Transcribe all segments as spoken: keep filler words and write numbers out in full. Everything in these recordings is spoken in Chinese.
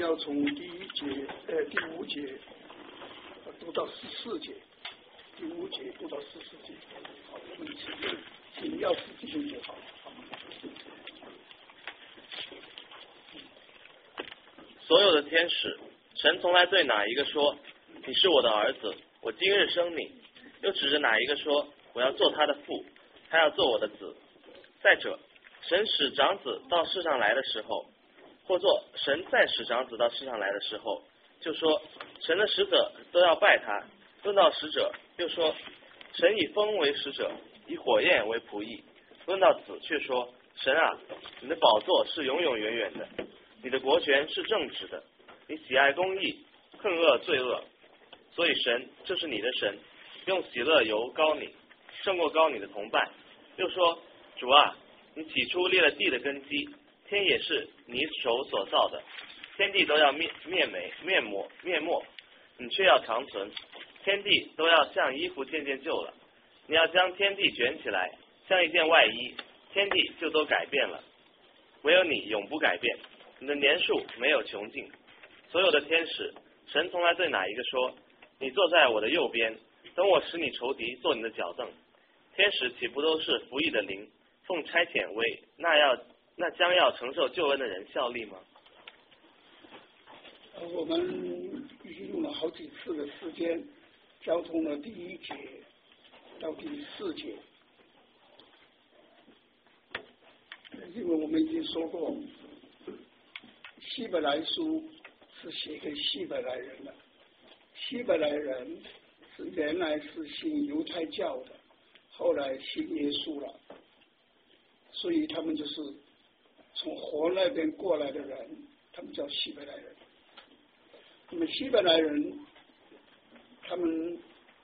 要从第一节呃第五节读到十四节，第五节读到十四节。好，我们请请药师弟兄就好。 所有的天使，神从来对哪一个说你是我的儿子，我今日生你，又指着哪一个说我要做他的父，他要做我的子。再者，神使长子到世上来的时候，或作神再使长子到世上来的时候，就说神的使者都要拜他。论到使者，又说神以风为使者，以火焰为仆役。论到子，却说神啊，你的宝座是永永远远的，你的国权是正直的，你喜爱公义，恨恶罪恶。所以神就是你的神，用喜乐油膏你，胜过膏你的同伴。又说主啊，你起初立了地的根基，天也是你手所造的，天地都要灭灭没灭没灭没，你却要长存。天地都要像衣服渐渐旧了，你要将天地卷起来，像一件外衣，天地就都改变了。唯有你永不改变，你的年数没有穷尽。所有的天使，神从来对哪一个说你坐在我的右边，等我使你仇敌做你的脚凳？天使岂不都是服役的灵，奉差遣为那要那将要承受救恩的人效力吗？ 呃，我们已经用了好几次的时间交通了第一节到第四节，因为我们已经说过，希伯来书是写给希伯来人的，希伯来人是原来是信犹太教的，后来信耶稣了，所以他们就是从火那边过来的人，他们叫希伯来人。那么希伯来人他们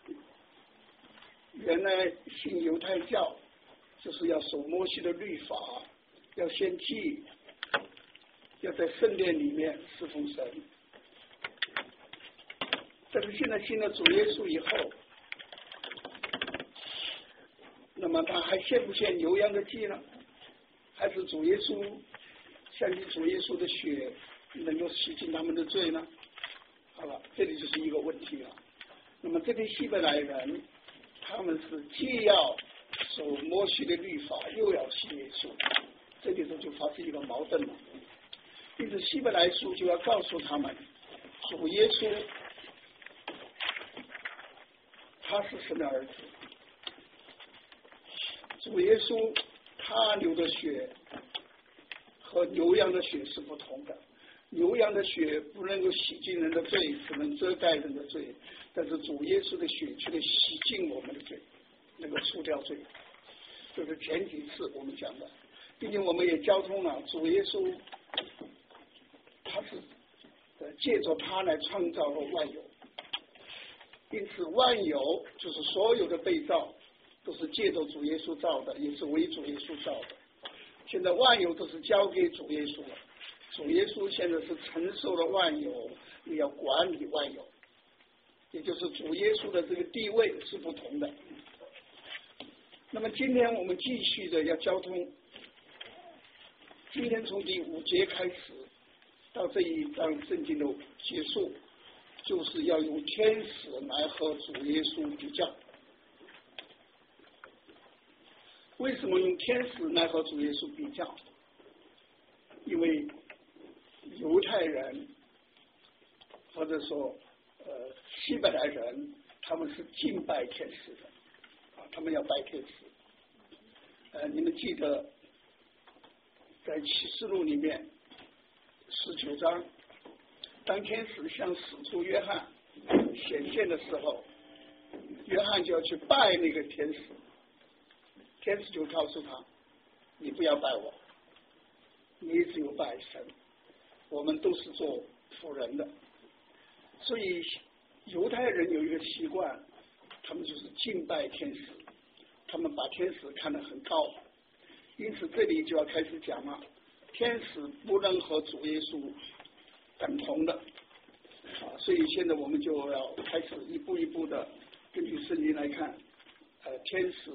原来信犹太教，就是要守摩西的律法，要献祭，要在圣殿里面侍奉神。但是现在信了主耶稣以后，那么他还献不献牛羊的祭呢？还是主耶稣相信主耶稣的血能够洗净他们的罪呢？好了，这里就是一个问题了。那么这批希伯来人，他们是既要守摩西的律法，又要信耶稣，这里头就发生一个矛盾了。因此希伯来书就要告诉他们，主耶稣他是神的儿子，主耶稣他流的血和牛羊的血是不同的，牛羊的血不能够洗净人的罪，只能遮盖人的罪，但是主耶稣的血却能洗净我们的罪，能够除掉罪。这是前几次我们讲的，并且我们也交通了主耶稣他是借着他来创造了万有，因此万有就是所有的被造都是借着主耶稣造的，也是为主耶稣造的。现在万有都是交给主耶稣了，主耶稣现在是承受了万有，也要管理万有，也就是主耶稣的这个地位是不同的。那么今天我们继续的要交通，今天从第五节开始到这一章圣经的结束，就是要用天使来和主耶稣比较。为什么用天使来和主耶稣比较？因为犹太人或者说呃希伯来人，他们是敬拜天使的啊，他们要拜天使。呃，你们记得在启示录里面十九章，当天使向使徒约翰显现的时候，约翰就要去拜那个天使，天使就告诉他，你不要拜我，你只有拜神，我们都是做仆人的。所以犹太人有一个习惯，他们就是敬拜天使，他们把天使看得很高，因此这里就要开始讲了，天使不能和主耶稣等同的啊，所以现在我们就要开始一步一步的根据圣经来看，呃，天使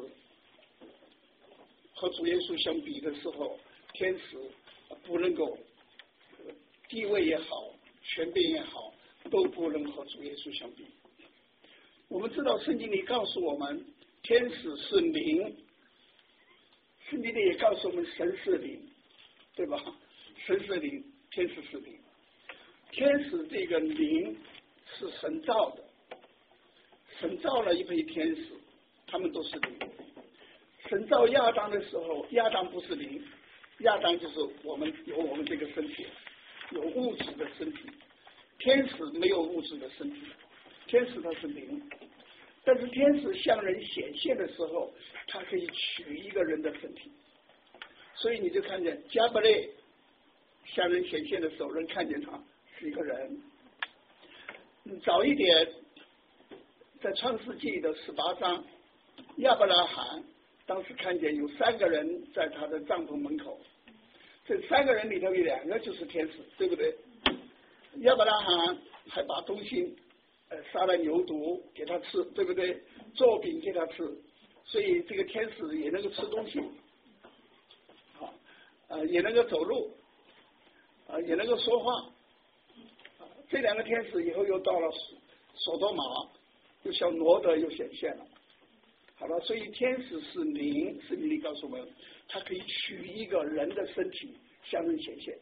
和主耶稣相比的时候，天使不能够地位也好， 权柄也好，都不能和主耶稣相比。我们知道圣经里告诉我们，天使是灵，圣经里也告诉我们神是灵，对吧？神是灵，天使是灵。天使这个灵是神造的，神造了一批天使，他们都是灵。神造亚当的时候，亚当不是灵，亚当就是我们有我们这个身体，有物质的身体。天使没有物质的身体，天使它是灵。但是天使向人显现的时候，它可以取一个人的身体。所以你就看见加百列向人显现的时候，人看见他是一个人。早一点，在创世纪的十八章，亚伯拉罕当时看见有三个人在他的帐篷门口，这三个人里头有两个就是天使，对不对？亚伯拉罕还把东西呃杀了牛犊给他吃，对不对？做饼给他吃，所以这个天使也能够吃东西，啊呃也能够走路，啊也能够说话。啊这两个天使以后又到了索多玛，又向罗德又显现了。好了，所以天使是灵，圣经里告诉我们，它可以取一个人的身体向人显现。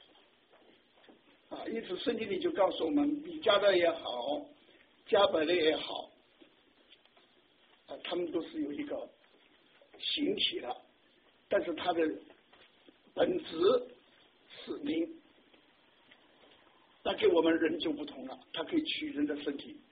啊，因此圣经里就告诉我们，米迦勒也好，加百列也好，啊，他们都是有一个形体的，但是它的本质是灵。那跟我们人就不同了，它可以取人的身体。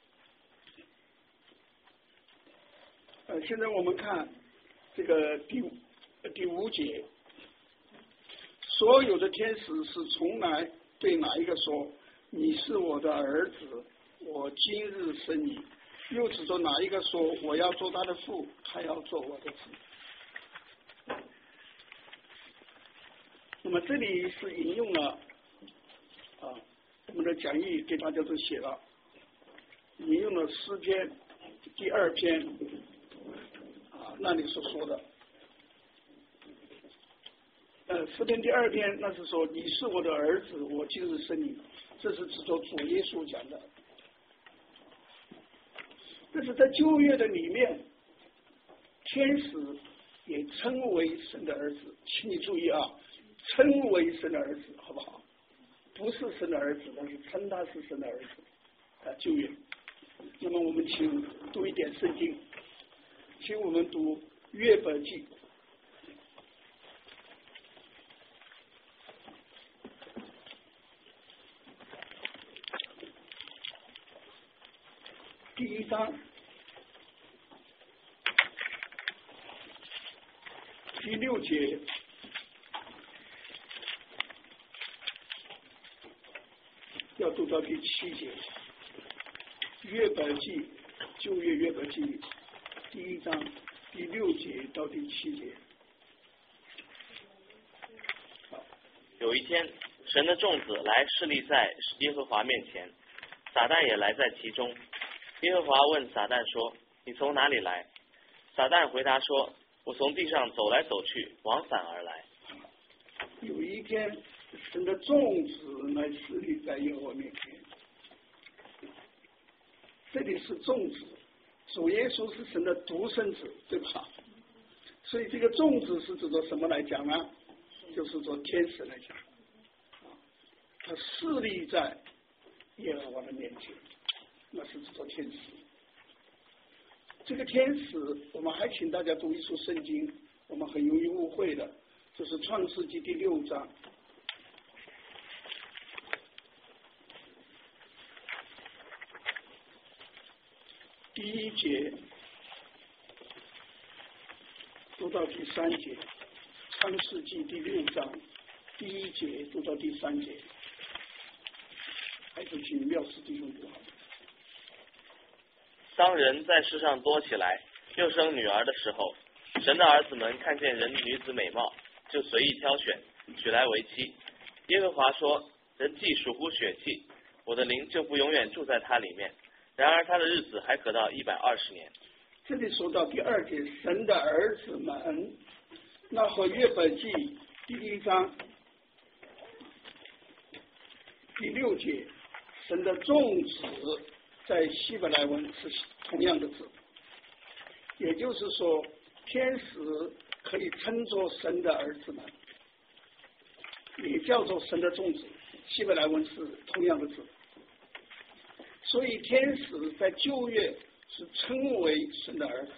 呃，现在我们看这个第第五节，所有的天使是从来对哪一个说：“你是我的儿子，我今日生你。”又指着哪一个说：“我要做他的父，他要做我的子。”那么这里是引用了啊，我们的讲义给大家都写了，引用了诗篇第二篇。那里所说的，呃，诗篇第二篇，那是说你是我的儿子，我今日生你，这是指着主耶稣讲的。但是在旧约的里面，天使也称为神的儿子，请你注意啊，称为神的儿子，好不好？不是神的儿子，但是称他是神的儿子啊，旧约。那么我们请读一点圣经。请我们读约伯记第一章第六节，要读到第七节。约伯记，旧约约伯记第一章第六节到第七节。 有一天，神的众子来侍立在耶和华面前，撒旦也来在其中。耶和华问撒旦说：“你从哪里来？”撒旦回答说：“我从地上走来走去，往返而来。” 有一天，神的众子来侍立在耶和华面前，这里是众子。主耶稣是神的独生子，对吧？所以这个众子是指着什么来讲呢？就是做天使来讲，他侍立在耶和华的面前，那是指着天使。这个天使，我们还请大家读一处圣经，我们很容易误会的，就是创世纪第六章。第一节读到第三节，创世纪第六章第一节读到第三节，还是请廖师弟兄读好。 当人在世上多起来，又生女儿的时候，神的儿子们看见人女子美貌，就随意挑选，娶来为妻。耶和华说：“人既属乎血气，我的灵就不永远住在他里面。然而他的日子还可到一百二十年。” 这里说到第二节，神的儿子们，那和约伯记第一章第六节神的众子在希伯来文是同样的字，也就是说，天使可以称作神的儿子们，也叫做神的众子，希伯来文是同样的字。所以天使在旧约是称为神的儿子，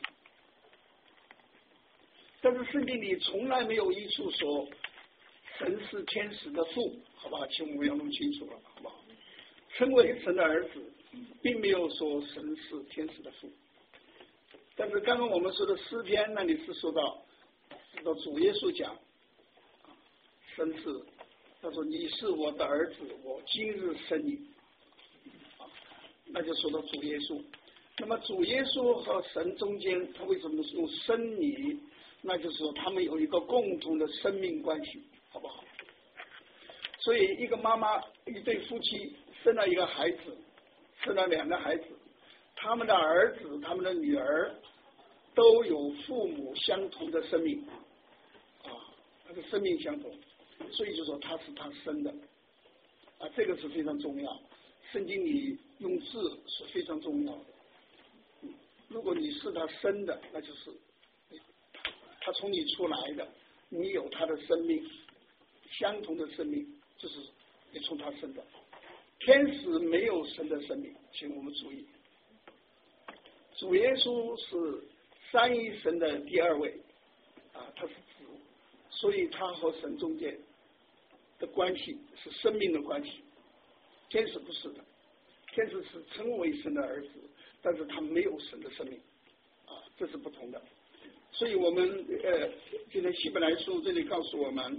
但是圣经里从来没有一处说神是天使的父，好吧，请我们要弄清楚了，好不好？称为神的儿子，并没有说神是天使的父。但是刚刚我们说的诗篇那里是说到，说到主耶稣讲，神是，他说你是我的儿子，我今日生你，那就说到主耶稣。那么主耶稣和神中间，他为什么用生你？那就是说他们有一个共同的生命关系，好不好？所以一个妈妈，一对夫妻生了一个孩子，生了两个孩子，他们的儿子，他们的女儿都有父母相同的生命啊，他的生命相同，所以就说他是他生的啊，这个是非常重要。圣经里用字是非常重要的。如果你是他生的，那就是他从你出来的，你有他的生命，相同的生命，就是你从他生的。天使没有神的生命，请我们注意。主耶稣是三一神的第二位啊，他是子，所以他和神中间的关系是生命的关系。天使不是的，天使是称为神的儿子，但是他没有神的生命啊，这是不同的。所以我们呃，今天希伯来书这里告诉我们，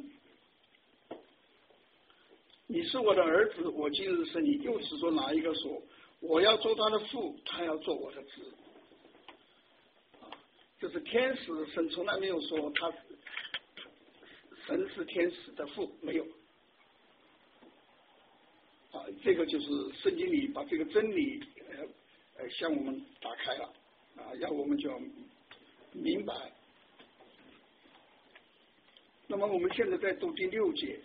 你是我的儿子，我今日生你。又是说哪一个说我要做他的父，他要做我的子啊？就是天使，神从来没有说他神是天使的父，没有啊。这个就是圣经里把这个真理呃呃向我们打开了啊，让我们就要明白。那么我们现在在读第六节。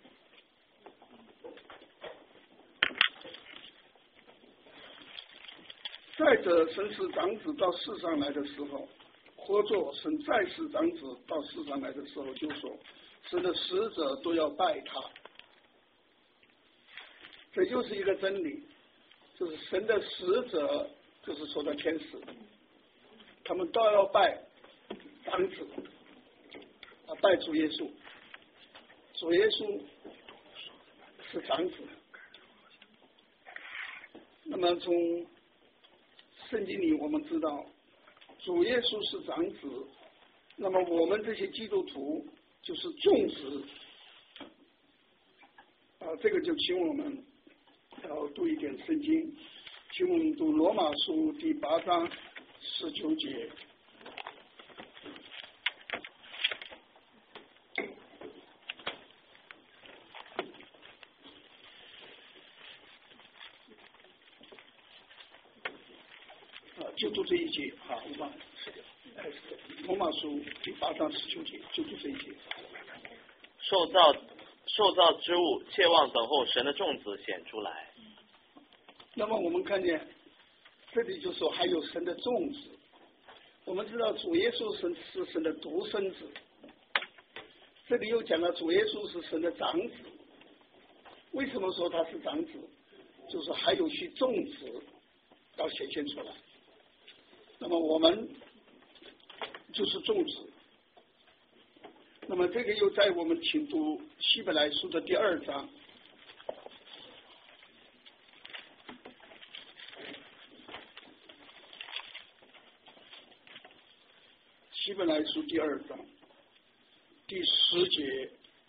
再者，神是长子到世上来的时候，或作神再是长子到世上来的时候，就说神的使者都要拜他。这就是一个真理，就是神的使者，就是说的天使，他们都要拜长子啊，拜主耶稣。主耶稣是长子。那么从圣经里我们知道主耶稣是长子，那么我们这些基督徒就是众子啊，这个就请我们要读一点圣经，请我们读罗马书第八章十九节。就读这一节，好，我把罗马书第八章十九节，就读这一节。 受造受造之物，切望等候神的众子显出来。 那么我们看见这里就说还有神的众子。我们知道主耶稣神是神的独生子，这里又讲了主耶稣是神的长子。为什么说他是长子？就是还有些众子要显现出来。那么我们就是众子。那么这个又在我们请读希伯来书的第二章。希伯来书第二章第十节。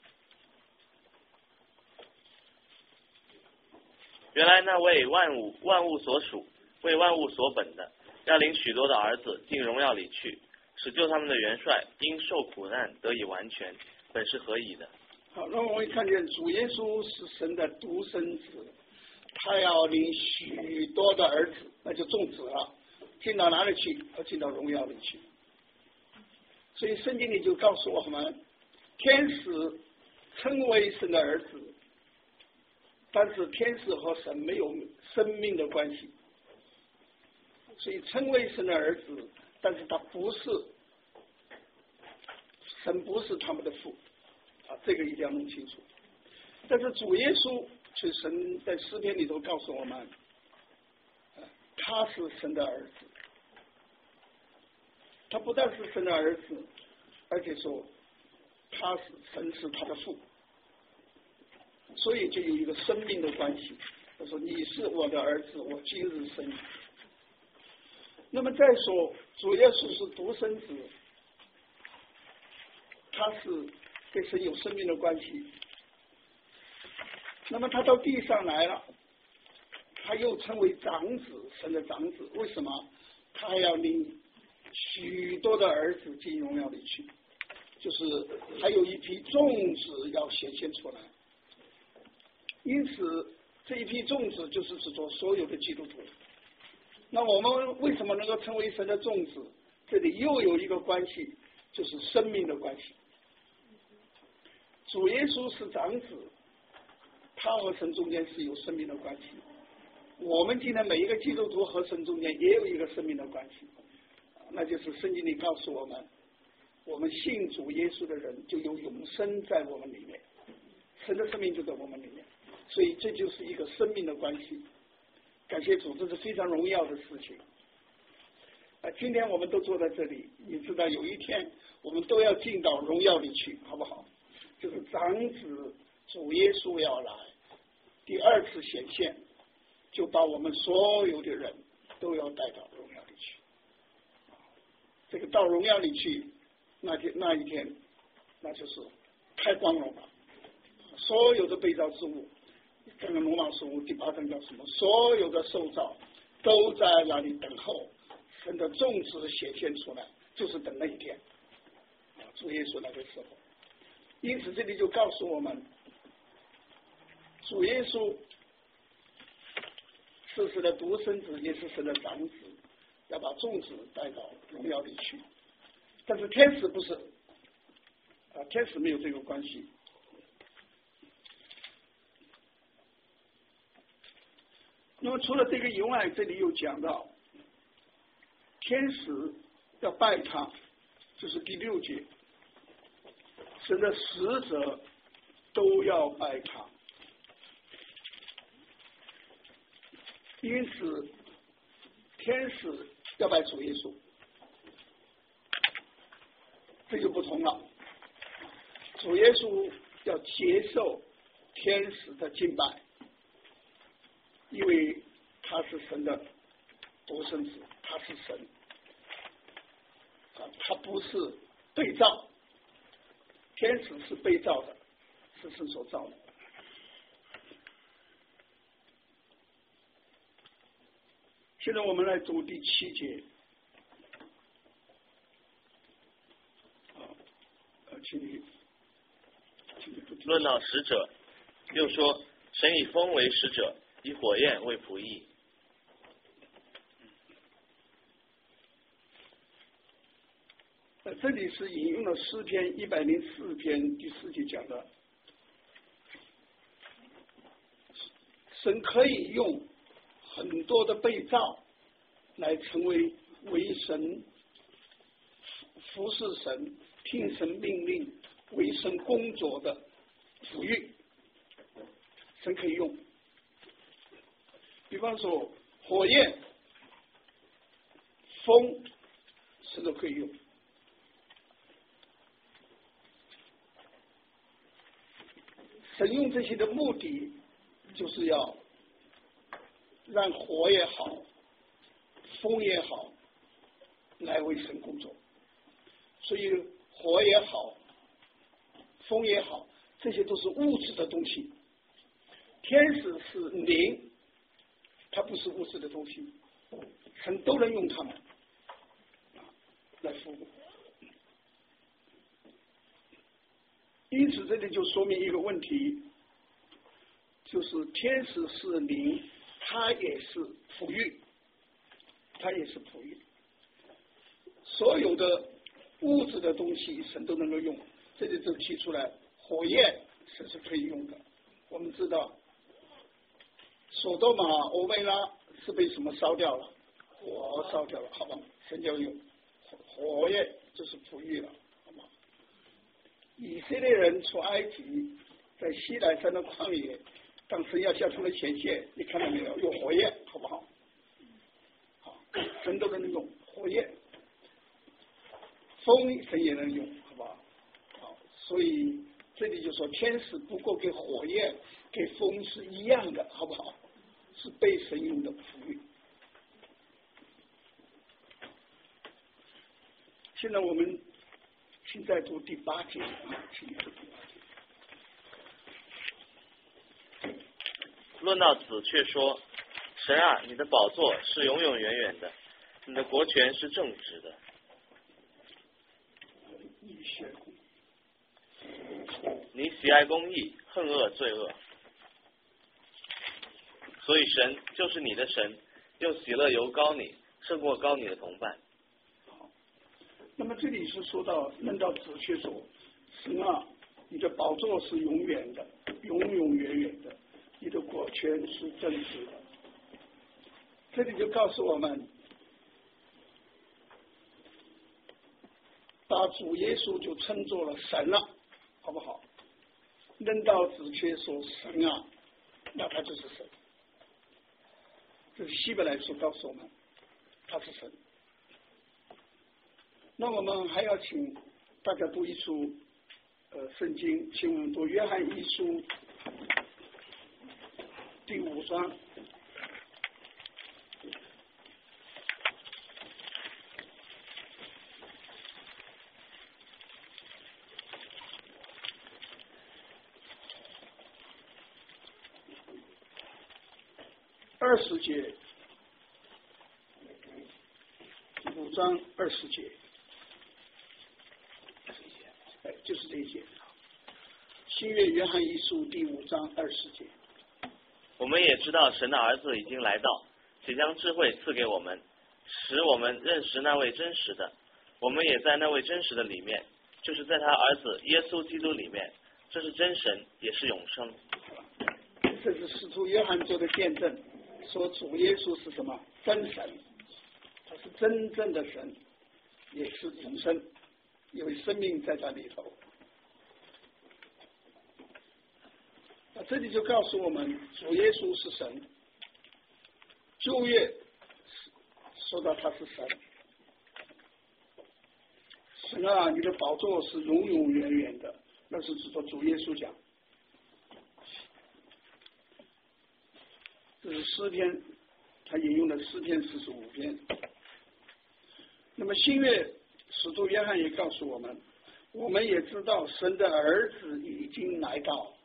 原来那为万物万物所属，为万物所本的，要领许多的儿子进荣耀里去，使救他们的元帅因受苦难得以完全，本是何以的。 好，那我们看见主耶稣是神的独生子，他要领许多的儿子，那就众子了，进到哪里去？要进到荣耀里去。所以圣经里就告诉我们，天使称为神的儿子， 但是天使和神没有生命的关系，所以称为神的儿子，但是他不是神，不是他们的父啊，这个一定要弄清楚。但是主耶稣，却神在诗篇里头告诉我们，啊，他是神的儿子，他不但是神的儿子，而且说他是神是他的父，所以就有一个生命的关系。他说你是我的儿子，我今日生你。那么再说主耶稣是独生子，他是跟神有生命的关系。那么他到地上来了，他又称为长子，神的长子。为什么？他还要领许多的儿子进荣耀里去，就是还有一批众子要显现出来。因此这一批众子就是指着所有的基督徒。那我们为什么能够成为神的众子？这里又有一个关系，就是生命的关系。主耶稣是长子，他和神中间是有生命的关系。我们今天每一个基督徒和神中间也有一个生命的关系，那就是圣经里告诉我们，我们信主耶稣的人就有永生在我们里面，神的生命就在我们里面，所以这就是一个生命的关系。感谢主，这是非常荣耀的事情。啊，今天我们都坐在这里，你知道有一天我们都要进到荣耀里去，好不好？就是长子主耶稣要来，第二次显现，就把我们所有的人都要带到荣耀里去。这个到荣耀里去，那天那一天，那就是太光荣了。所有的被造之物，刚刚罗马书第八章叫什么？所有的受造都在那里等候神的种子显现出来，就是等那一天。主耶稣那个时候，因此这里就告诉我们，主耶稣是神的独生子，也是神的长子，要把众子带到荣耀里去。但是天使不是，啊，天使没有这个关系。那么除了这个以外，这里又讲到天使要拜他，就是第六节，神的使者都要拜他。因此天使要拜主耶稣，这就不同了。主耶稣要接受天使的敬拜，因为他是神的独生子，他是神啊，他不是被造，天使是被造的，是神所造的。现在我们来读第七节，啊，请你，请你不听。 论到使者，又说神以风为使者，以火焰为仆役。 呃，这里是引用了诗篇一百零四篇第四节讲的，神可以用很多的被造来成为为神服侍神、听神命令、为神工作的抚育，神可以用。比方说火焰、风，神都可以用。神用这些的目的，就是要让火也好，风也好，来为神工作。所以火也好，风也好，这些都是物质的东西。天使是灵，它不是物质的东西，神都能用它们来服务。因此这里就说明一个问题，就是天使是灵，它也是哺育，它也是哺育。所有的物质的东西神都能够用，这里就提出来火焰神是可以用的。我们知道索多玛、欧贝拉是被什么烧掉了？火烧掉了，好吧？神就用火焰就是哺育了，好吗？以色列人出埃及，在西奈山的旷野，当时要下出了前线，你看到没有？用火焰，好不好？好，神都能用火焰，风神也能用，好不好？好，所以这里就说天使不过跟火焰、跟风是一样的，好不好？是被神用的哺育。现在我们现在读第八节啊，请读第八节。 论到此，却说：神啊，你的宝座是永永远远的，你的国权是正直的。你喜爱公义，恨恶罪恶，所以神就是你的神，用喜乐油膏你，胜过膏你的同伴。 那么这里是说到论到子却说：神啊，你的宝座是永远的，永永远远的，你的国权是正直的。这里就告诉我们，把主耶稣就称作了神了，好不好？论到子却说神啊，那他就是神。这是希伯来书告诉我们，他是神。那我们还要请大家读一书呃圣经，请我们读约翰一书第五章二十节，五章二十节。哎，就是这一节。新约约翰一书第五章二十节。 我们也知道神的儿子已经来到，且将智慧赐给我们，使我们认识那位真实的。我们也在那位真实的里面，就是在他儿子耶稣基督里面。这是真神，也是永生。 这是使徒约翰做的见证，说主耶稣是什么？真神，他是真正的神，也是永生。有生命在这里头，那这里就告诉我们，主耶稣是神。旧约说到他是神，神啊，你的宝座是永永远远的，那是指着主耶稣讲。这是诗篇，他引用了诗篇四十五篇。那么新约使徒约翰也告诉我们，我们也知道神的儿子已经来到，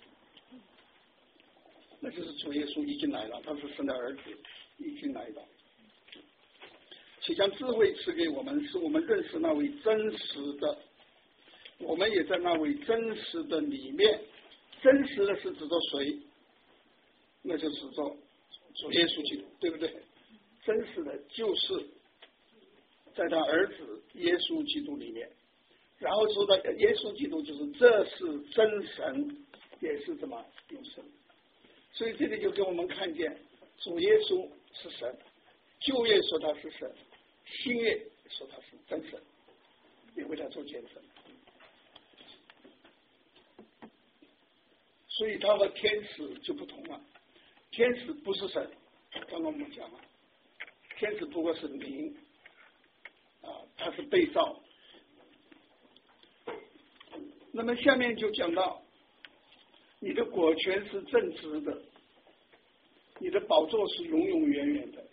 那就是主耶稣已经来了，他是神的儿子已经来到，且将智慧赐给我们，使我们认识那位真实的。我们也在那位真实的里面，真实的是指着谁？那就指着主耶稣基督，对不对？真实的就是在他儿子耶稣基督里面，然后说到耶稣基督就是这是真神，也是怎么永生。所以这里就给我们看见主耶稣是神，旧约说他是神，新约说他是真神，也为他做见证。所以他和天使就不同了，天使不是神，刚刚我们讲了，天使不过是灵啊，他是被造。那么下面就讲到，你的果权是正直的，你的宝座是永永远远的。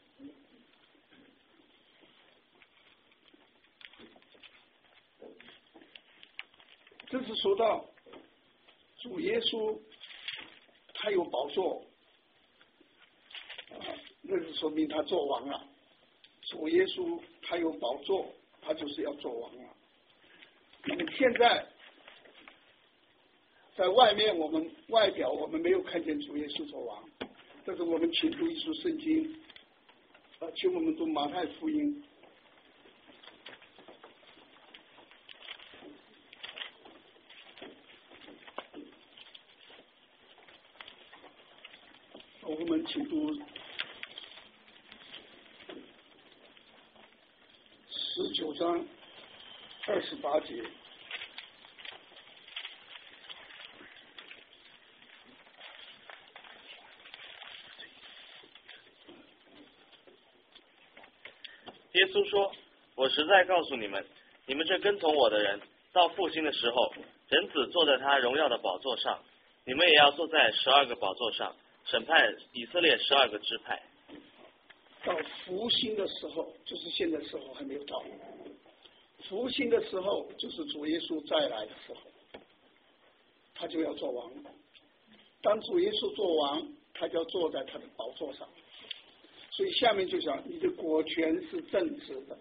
这是说到主耶稣，他有宝座啊，那是说明他做王了。主耶稣他有宝座，他就是要做王了。那么现在在外面，我们外表我们没有看见主耶稣做王，但是我们请读一书圣经，啊，请我们读马太福音。 我们请读十九章二十八节。 耶稣说：“我实在告诉你们，你们这跟从我的人，到复兴的时候，人子坐在他荣耀的宝座上，你们也要坐在十二个宝座上，审判以色列十二个支派。” 到复兴的时候，就是现在时候还没有到。复兴的时候，就是主耶稣再来的时候，他就要做王。当主耶稣做王，他就要坐在他的宝座上。所以下面就讲，你的国权是正直的，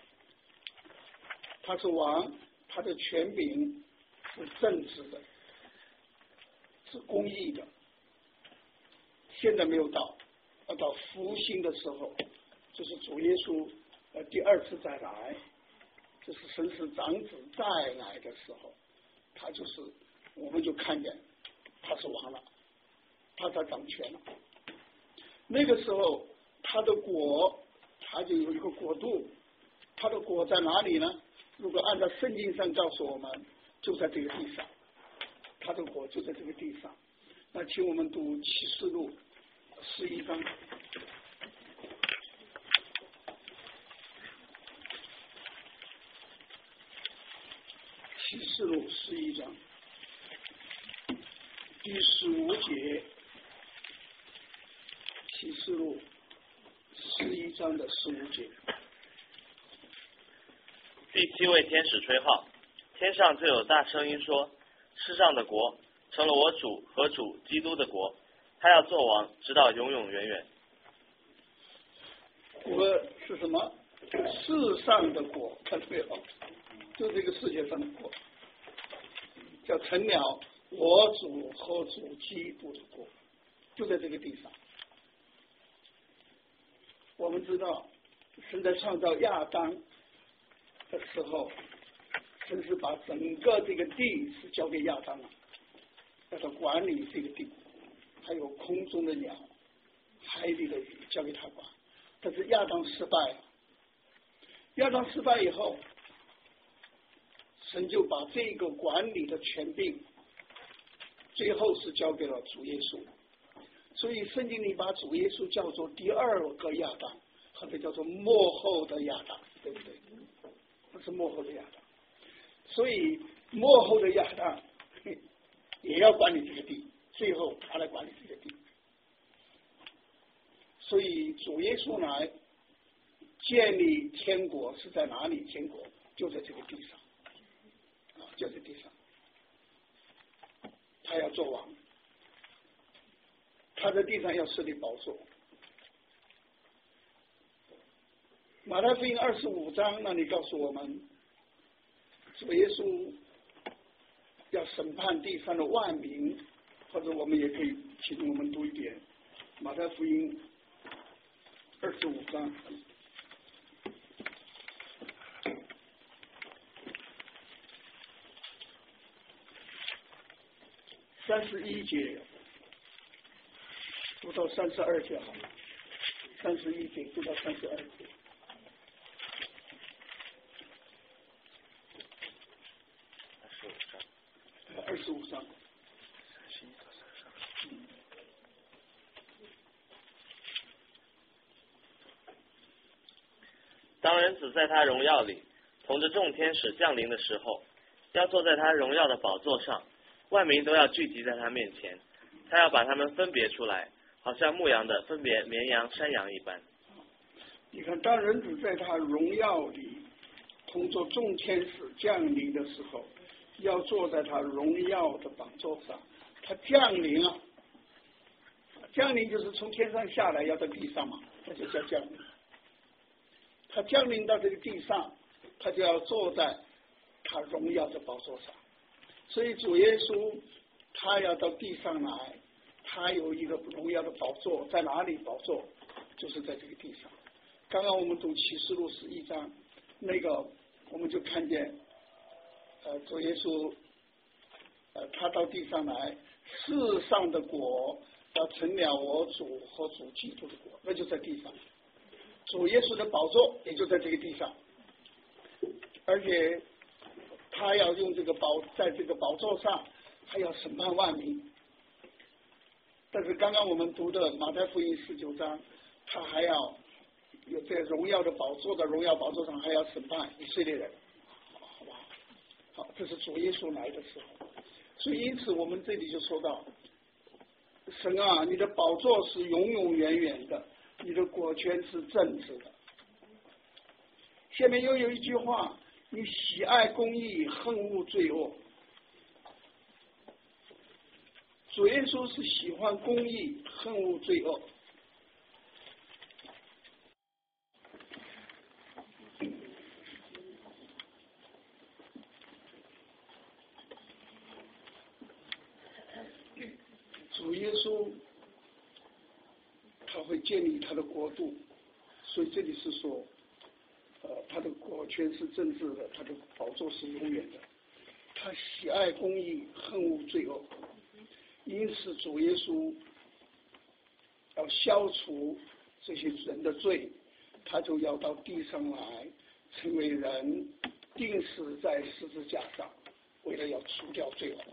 他是王，他的权柄是正直的，是公义的。现在没有到，要到复兴的时候，就是主耶稣呃第二次再来，就是神是长子再来的时候，他就是我们就看见他是王了，他在掌权了。那个时候他的国，他就有一个国度，他的国在哪里呢？如果按照圣经上告诉我们，就在这个地上，他的国就在这个地上。那请我们读启示录十一章。启示录十一章第十五节，启示录十一章的十五节。 第七位天使吹号，天上就有大声音说：世上的国成了我主和主基督的国，他要做王，直到永永远远。 国是什么？世上的国，看到没有？就这个世界上的国，叫成了我主和主基督的国，就在这个地上。我们知道，神在创造亚当的时候，神是把整个这个地是交给亚当了，让他管理这个地，还有空中的鸟、海里的鱼交给他管。但是亚当失败了，亚当失败以后，神就把这个管理的权柄，最后是交给了主耶稣。所以圣经里把主耶稣叫做第二个亚当，或者叫做末后的亚当，对不对？那是末后的亚当。所以末后的亚当也要管理这个地，最后他来管理这个地。所以主耶稣来建立天国是在哪里？天国就在这个地上，啊，就在地上。他要做王，他在地上要设立宝座。马太福音二十五章那里告诉我们，主耶稣要审判地上的万民，或者我们也可以请我们读一点马太福音二十五章三十一节读到三十二节好了，三十一节读到三十二节。二十五章， 当人子在他荣耀里同着众天使降临的时候，要坐在他荣耀的宝座上，万民都要聚集在他面前，他要把他们分别出来，好像牧羊的分别绵羊山羊一般。 你看，当人子在他荣耀里同着众天使降临的时候，要坐在他荣耀的宝座上。他降临啊，降临就是从天上下来要到地上嘛，他就叫降临。他降临到这个地上，他就要坐在他荣耀的宝座上。所以主耶稣他要到地上来，他有一个荣耀的宝座，在哪里？宝座就是在这个地上。刚刚我们读启示录十一章，那个我们就看见呃，主耶稣，呃，他到地上来，世上的国要成了我主和主基督的国，那就在地上。主耶稣的宝座也就在这个地上，而且他要用这个宝，在这个宝座上，还要审判万民。但是刚刚我们读的马太福音十九章，他还要有在荣耀的宝座的荣耀宝座上，还要审判以色列人，好吧？好，这是主耶稣来的时候。所以因此我们这里就说到，神啊，你的宝座是永永远远的，你的国权是正直的。下面又有一句话，你喜爱公义，恨恶罪恶。主耶稣是喜欢公义，恨恶罪恶。主耶稣他会建立他的国度，所以这里是说，呃，他的国权是正直的，他的宝座是永远的。他喜爱公义，恨恶罪恶。因此主耶稣要消除这些人的罪，他就要到地上来，成为人，钉死在十字架上，为了要除掉罪恶。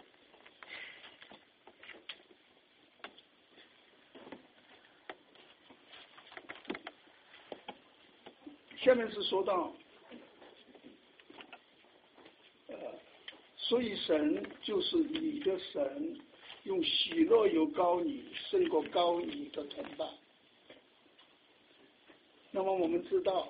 下面是说到，呃，所以神就是你的神，用喜乐油膏你，胜过膏你的同伴。那么我们知道，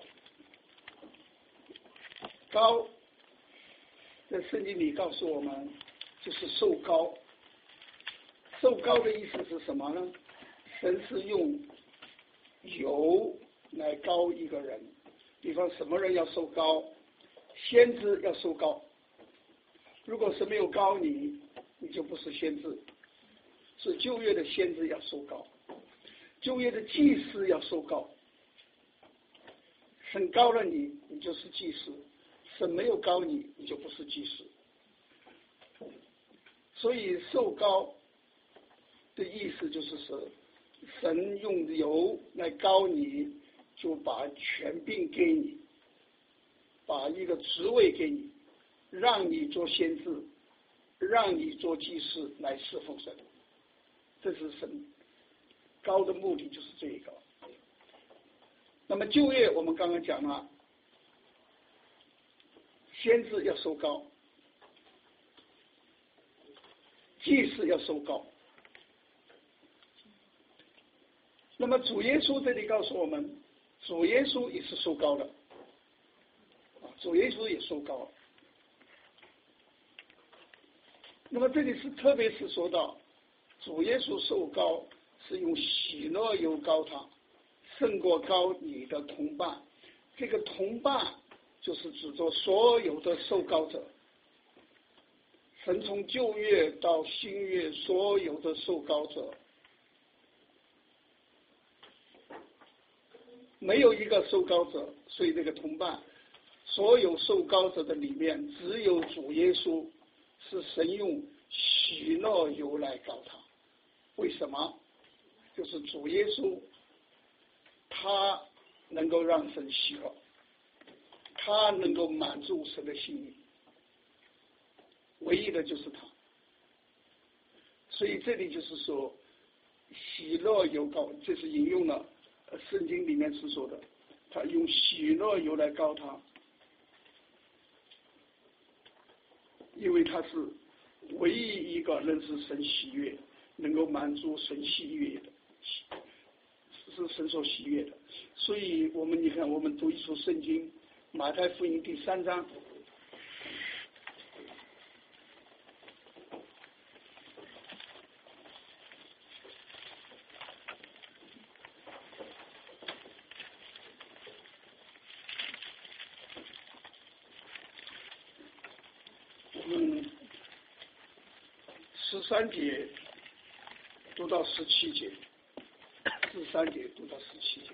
膏在圣经里告诉我们，就是受膏。受膏的意思是什么呢？神是用油来膏一个人。比方什么人要受膏？先知要受膏。如果是没有膏你，你就不是先知。是旧约的先知要受膏，旧约的祭司要受膏。神膏了你，你就是祭司；神没有膏你，你就不是祭司。所以受膏的意思就是说，神用油来膏你，就把权柄给你，把一个职位给你，让你做先知，让你做祭司来侍奉神。这是神膏的目的，就是这一个。那么旧约我们刚刚讲了，先知要受膏，祭司要受膏。那么主耶稣这里告诉我们，主耶稣也是受膏的，主耶稣也受膏。那么这里是特别是说到，主耶稣受膏是用喜乐油膏他，胜过膏你的同伴。这个同伴就是指着所有的受膏者。神从旧约到新约所有的受膏者，没有一个受膏者，所以这个同伴，所有受膏者的里面，只有主耶稣是神用喜乐油来膏他。为什么？就是主耶稣他能够让神喜乐，他能够满足神的心意，唯一的就是他。所以这里就是说喜乐油膏，这是引用了圣经里面是说的，他用喜乐油来膏他，因为他是唯一一个能使神喜悦，能够满足神喜悦的，是神所喜悦的。所以我们你看，我们读一处圣经，马太福音第三章。嗯，十三节读到十七节，十三节读到十七节。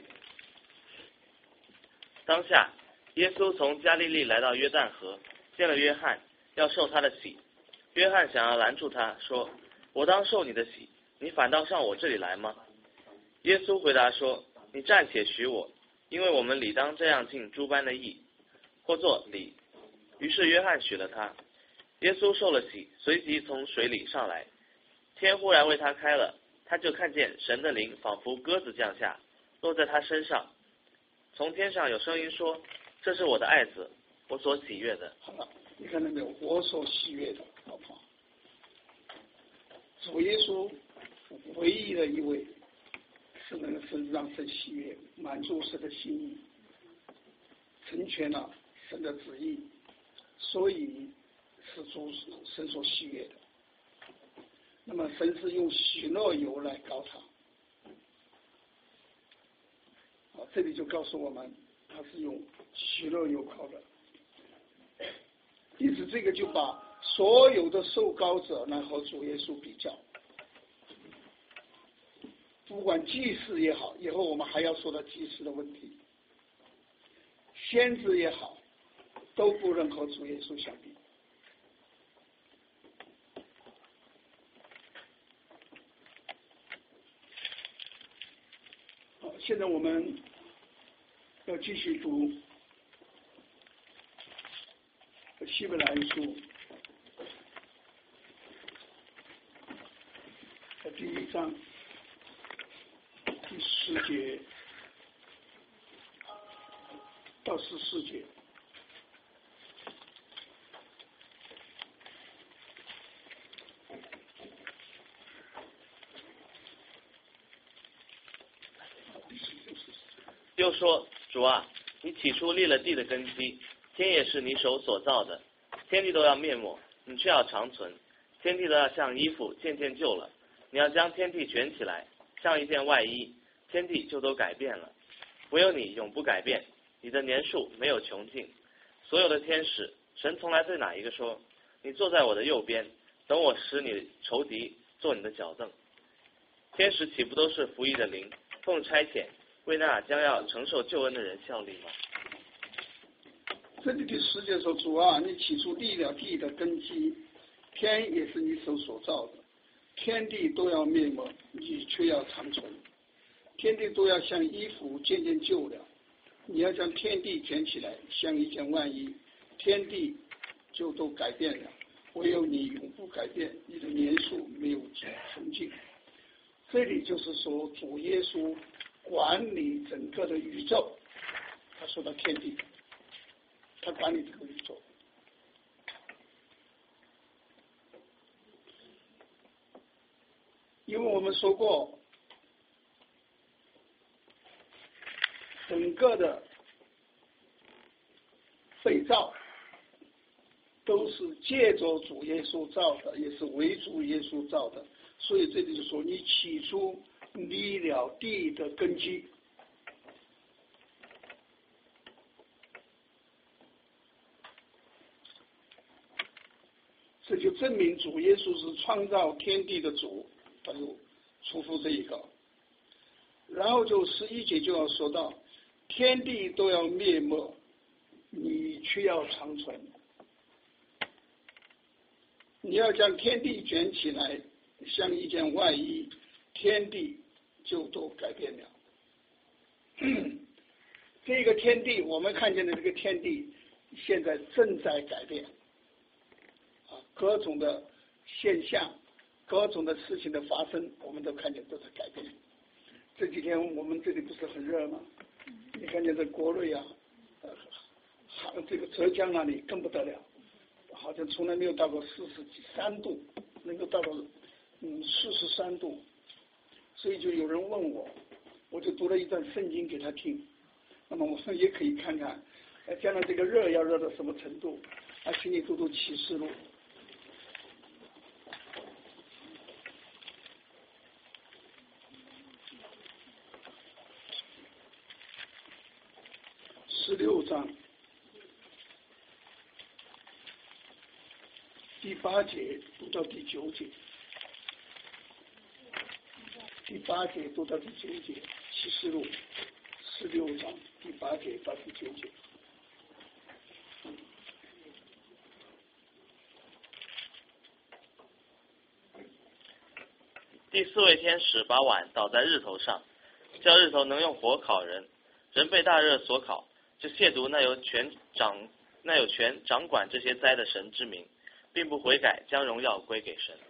当下，耶稣从加利利来到约旦河，见了约翰，要受他的洗。约翰想要拦住他，说：“我当受你的洗， 你反倒上我这里来吗？耶稣回答说，你暂且许我，因为我们理当这样尽诸般的义，或作礼。于是约翰许了他。耶稣受了洗，随即从水里上来，天忽然为他开了，他就看见神的灵仿佛鸽子降下，落在他身上。从天上有声音说，这是我的爱子，我所喜悦的。 好了，你看到没有？我所喜悦的，好不好？主耶稣唯一的一位是能是让神喜悦，满足神的心意，成全了神的旨意，所以是主神所喜悦的。那么神是用喜乐油来膏他，好，这里就告诉我们，他是用喜乐油膏的。因此，这个就把所有的受膏者来和主耶稣比较，不管祭司也好，以后我们还要说到祭司的问题，先知也好，都不能和主耶稣相比。好，现在我们要继续读希伯来书的第一章第十节到十四节。 又说，主啊，你起初立了地的根基，天也是你手所造的，天地都要灭没，你却要长存。天地都要像衣服渐渐旧了，你要将天地卷起来，像一件外衣，天地就都改变了。唯有你永不改变，你的年数没有穷尽。所有的天使，神从来对哪一个说，你坐在我的右边，等我使你仇敌做你的脚凳？天使岂不都是服役的灵，奉差遣为那将要承受救恩的人效力吗？ 这里的十节说，主啊，你起初立了地的根基，天也是你手所造的，天地都要灭没，你却要长存。天地都要像衣服渐渐旧了，你要将天地卷起来，像一件外衣，天地就都改变了，唯有你永不改变，你的年数没有穷尽。这里就是说，主耶稣管理整个的宇宙，他说到天地，他管理这个宇宙。因为我们说过，整个的被造都是借着主耶稣造的，也是为主耶稣造的，所以这里就说，你起初立了地的根基。这就证明主耶稣是创造天地的主，他就出乎这一个。然后就十一节就要说到，天地都要灭没，你却要长存。你要将天地卷起来，像一件外衣，天地就都改变了。这个天地，我们看见的这个天地，现在正在改变。各种的现象，各种的事情的发生，我们都看见都在改变。这几天我们这里不是很热吗？你看见这国内啊，呃，这个浙江那里更不得了，好像从来没有到过四十几三度，能够到到嗯四十三度，所以就有人问我，我就读了一段圣经给他听。那么我们也可以看看，呃，将来这个热要热到什么程度？啊，请你读读启示录。十六章第八节读到第九节，第八节读到第九节，启示录十六章第八节到第九节。 第第四位天使把碗倒在日头上，叫日头能用火烤人，人被大热所烤，就亵渎那有权掌那有权掌管这些灾的神之名，并不悔改，将荣耀归给神。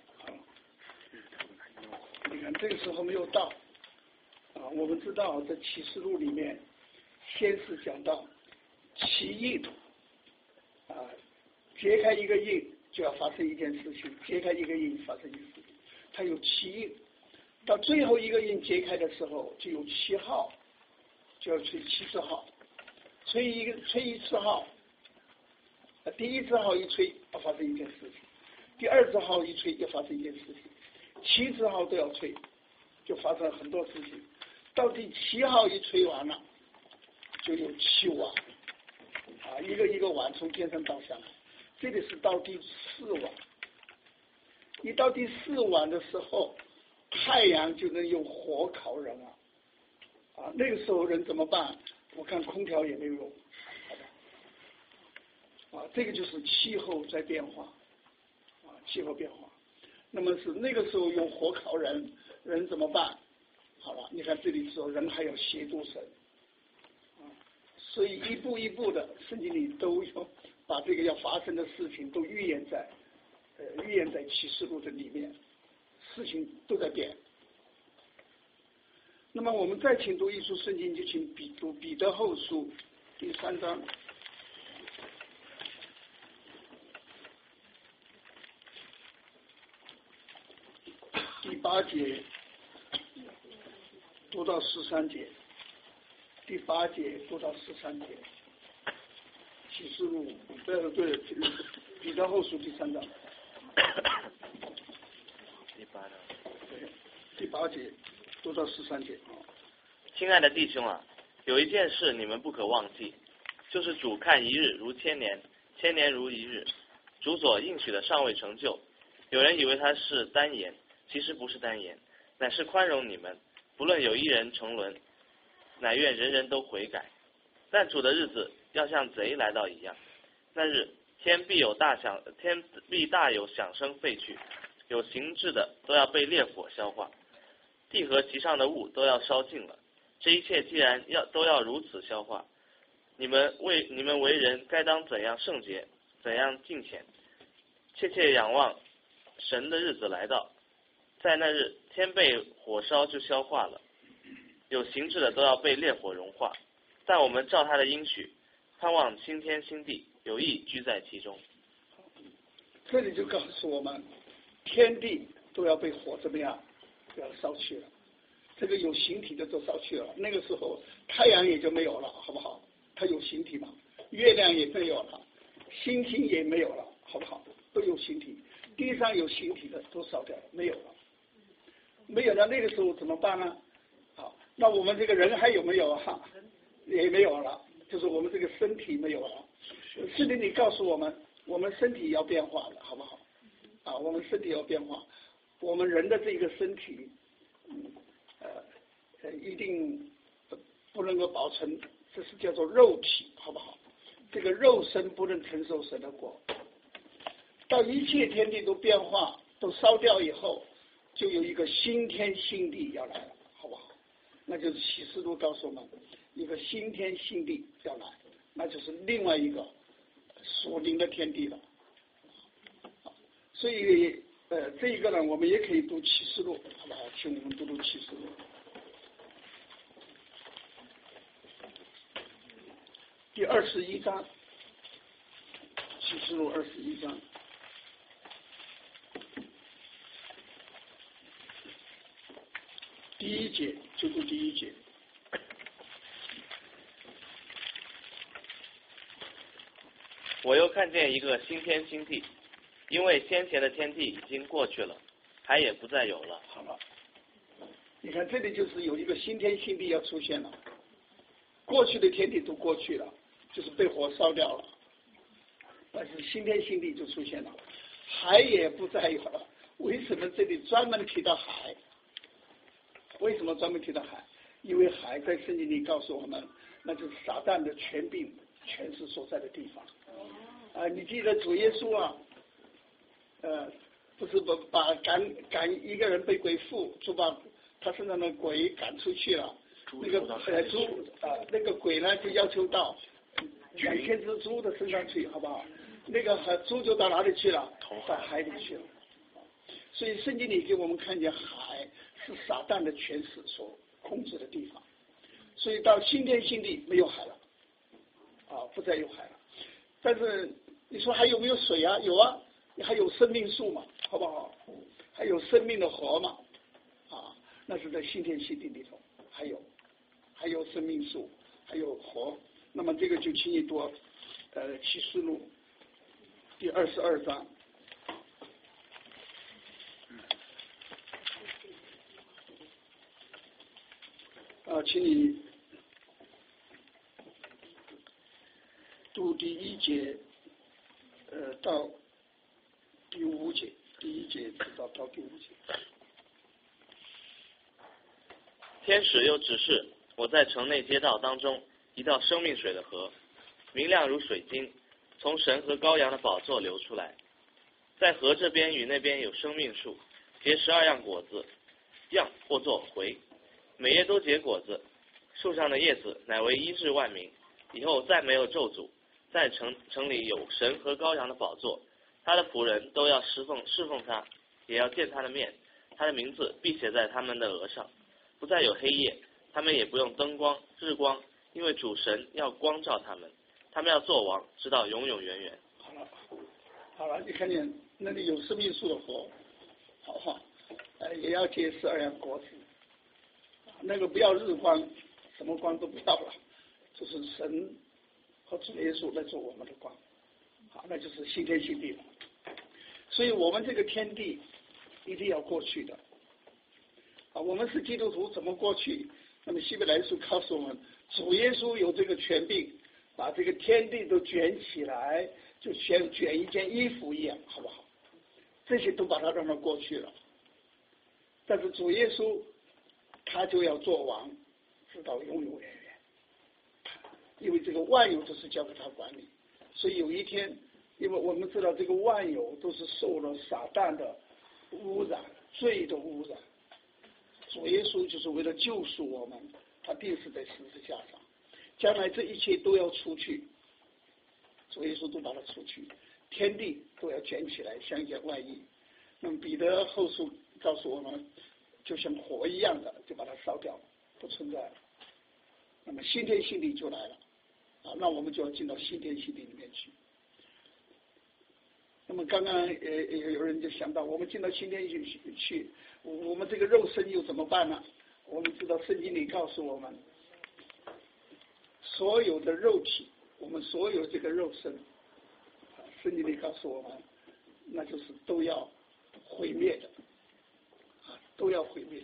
你看这个时候没有到啊，我们知道在启示录里面，先是讲到七印啊，揭开一个印就要发生一件事情，揭开一个印发生一件事情，它有七印，到最后一个印揭开的时候就有七号，就要吹七十号，吹一个吹一次号，第一次号一吹要发生一件事情，第二次号一吹要发生一件事情，七次号都要吹，就发生很多事情。到第七号一吹完了，就有七碗啊，一个一个碗从天上倒下来。这里是到第四碗，一到第四碗的时候，太阳就能用火烤人了啊！那个时候人怎么办？我看空调也没有用，好吧？啊，这个就是气候在变化啊，气候变化。那么是那个时候用火烤人，人怎么办？好了，你看这里说人还要协助神啊，所以一步一步的圣经里都有把这个要发生的事情都预言在呃预言在启示录的里面，事情都在变。那么我们再请读一书圣经，就请彼读彼得后书第三章。第八节读到十三节，第八节读到十三节，启示录呃对，彼得后书第三章， 第八章， 对，第八节读到十三节。 亲爱的弟兄啊，有一件事你们不可忘记，就是主看一日如千年，千年如一日。主所应许的尚未成就，有人以为他是单言，其实不是单言，乃是宽容你们，不论有一人沉沦，乃愿人人都悔改。但主的日子要像贼来到一样，那日天必有大响，天必大有响声废去，有形质的都要被烈火消化，地和其上的物都要烧尽了。这一切既然要都要如此消化，你们为你们为人该当怎样圣洁，怎样敬虔，切切仰望神的日子来到，在那日天被火烧就消化了，有形质的都要被烈火融化。但我们照他的应许，盼望新天新地，有义居在其中。 这里就告诉我们，天地都要被火怎么样，要烧去了。这个有形体的都烧去了，那个时候太阳也就没有了，好不好？它有形体嘛，月亮也没有了，星星也没有了，好不好？都有形体，地上有形体的都烧掉了，没有了，没有了。那个时候怎么办呢？好，那我们这个人还有没有啊？也没有了，就是我们这个身体没有了。圣经里告诉我们，我们身体要变化的，好不好？啊，我们身体要变化，我们人的这个身体，嗯。呃呃，一定不能够保存，这是叫做肉体，好不好？这个肉身不能承受神的国。到一切天地都变化、都烧掉以后，就有一个新天新地要来了，好不好？那就是启示录告诉我们，一个新天新地要来，那就是另外一个属灵的天地了。所以。呃，这一个呢，我们也可以读启示录，好不好？请我们读读启示录第二十一章，启示录二十一章，第一节就读第一节。 我又看见一个新天新地。因为先前的天地已经过去了，海也不再有了。 好了，你看这里就是有一个新天新地要出现了，过去的天地都过去了，就是被火烧掉了，但是新天新地就出现了，海也不再有了。为什么这里专门提到海？为什么专门提到海？因为海在圣经里告诉我们，那就是撒旦的权柄、权势所在的地方。啊，你记得主耶稣啊？呃， 不是把把赶赶一个人被鬼附，就把他身上的鬼赶出去了。那个呃猪啊、呃，那个鬼呢就要求到两千只猪的身上去，好不好？那个和猪就到哪里去了？到海里去了。所以圣经里给我们看见海是撒旦的权势所控制的地方。所以到新天新地没有海了，啊，不再有海了。但是你说还有没有水啊？有啊，还有生命树嘛，好不好？还有生命的河嘛，啊，那是在新天新地里头，还有还有生命树，还有河。那么这个就请你读呃启示录第二十二章。啊，请你读第一节，呃，到第五节，第一节到到第五节。 天使又指示我在城内街道当中一道生命水的河，明亮如水晶，从神和羔羊的宝座流出来。在河这边与那边有生命树，结十二样果子，样或作荟，每叶都结果子，树上的叶子乃为医治万民。以后再没有咒诅，在城城里有神和羔羊的宝座，他的仆人都要侍奉侍奉他，也要见他的面，他的名字必写在他们的额上。不再有黑夜，他们也不用灯光日光，因为主神要光照他们，他们要做王，直到永永远远。 好了，好了，你看见那里有生命树的河，好哈，呃，也要结十二样果子，那个不要日光，什么光都不要了，就是神和主耶稣来做我们的光，好，那就是新天新地了。所以我们这个天地一定要过去的。啊，我们是基督徒，怎么过去？那么希伯来书告诉我们，主耶稣有这个权柄，把这个天地都卷起来，就像卷一件衣服一样，好不好？这些都把它让它过去了。但是主耶稣他就要做王，直到永永远远，因为这个万有都是交给他管理。所以有一天，因为我们知道这个万有都是受了撒旦的污染、罪的污染。主耶稣就是为了救赎我们，他钉死在十字架上，将来这一切都要出去，主耶稣都把它出去，天地都要卷起来，像一件外衣。那么彼得后书告诉我们，就像火一样的，就把它烧掉，不存在了。那么新天新地就来了，啊，那我们就要进到新天新地里面去。那么刚刚呃有人就想到，我们进到新天去去，我们这个肉身又怎么办呢？我们知道圣经里告诉我们，所有的肉体，我们所有这个肉身，圣经里告诉我们，那就是都要毁灭的，啊，都要毁灭。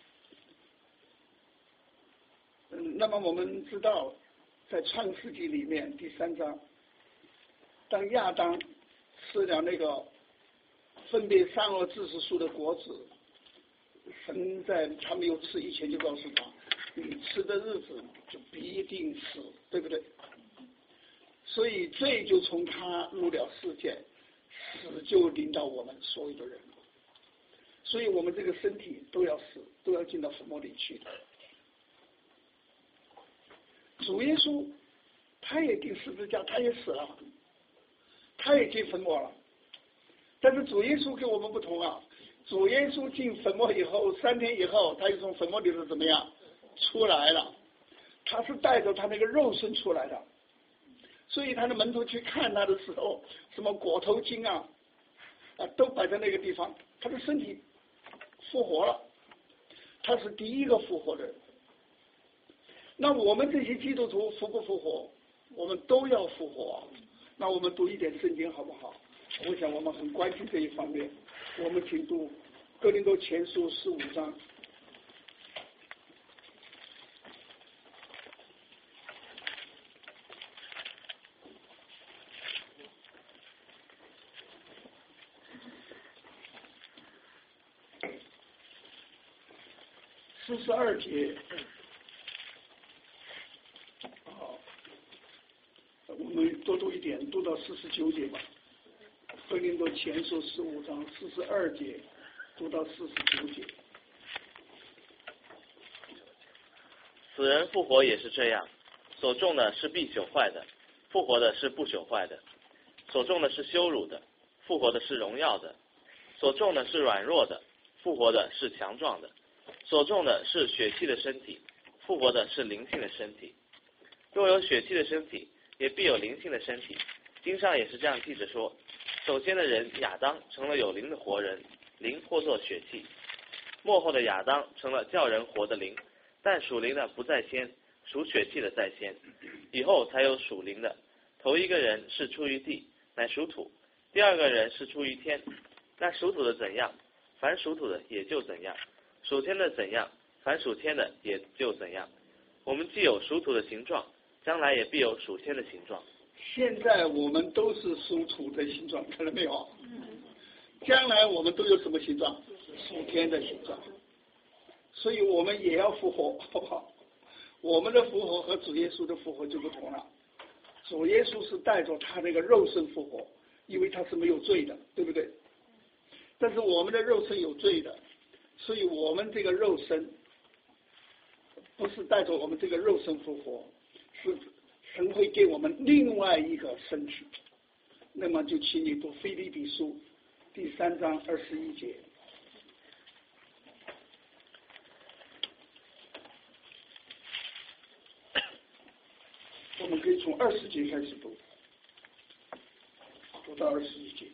嗯，那么我们知道，在创世纪里面第三章，当亚当吃了那个分别善恶知识树的果子，神在他没有吃以前就告诉他，你吃的日子就必定死，对不对？所以罪就从他入了世界，死就临到我们所有的人，所以我们这个身体都要死，都要进到坟墓里去的。主耶稣他也钉十字架，他也死了，他也进坟墓了。但是主耶稣跟我们不同啊，主耶稣进坟墓以后，三天以后他又从坟墓里头怎么样出来了，他是带着他那个肉身出来的。所以他的门徒去看他的时候，什么裹头巾啊啊都摆在那个地方，他的身体复活了，他是第一个复活的人。那我们这些基督徒复不复活？我们都要复活。那我们读一点圣经好不好？我想我们很关心这一方面。我们请读哥林多前书十五章。四十二节。好，我们多读一点，读到四十九节吧。 哥林多前书十五章四十二节读到四十九节。 死人复活也是这样，所种的是必朽坏的，复活的是不朽坏的；所种的是羞辱的，复活的是荣耀的；所种的是软弱的，复活的是强壮的；所种的是血气的身体，复活的是灵性的身体。若有血气的身体，也必有灵性的身体。经上也是这样记着说，首先的人亚当成了有灵的活人，灵或作血气；末后的亚当成了叫人活的灵，但属灵的不在先，属血气的在先，以后才有属灵的。头一个人是出于地，乃属土；第二个人是出于天。那属土的怎样，凡属土的也就怎样；属天的怎样，凡属天的也就怎样。我们既有属土的形状，将来也必有属天的形状。 现在我们都是属土的形状，看到没有？将来我们都有什么形状？属天的形状。所以我们也要复活，好不好？我们的复活和主耶稣的复活就不同了。主耶稣是带着他那个肉身复活，因为他是没有罪的，对不对？但是我们的肉身有罪的，所以我们这个肉身不是带着我们这个肉身复活，是神会给我们另外一个身体。那么就请你读腓立比书第三章二十一节。我们可以从二十节开始读，读到二十一节。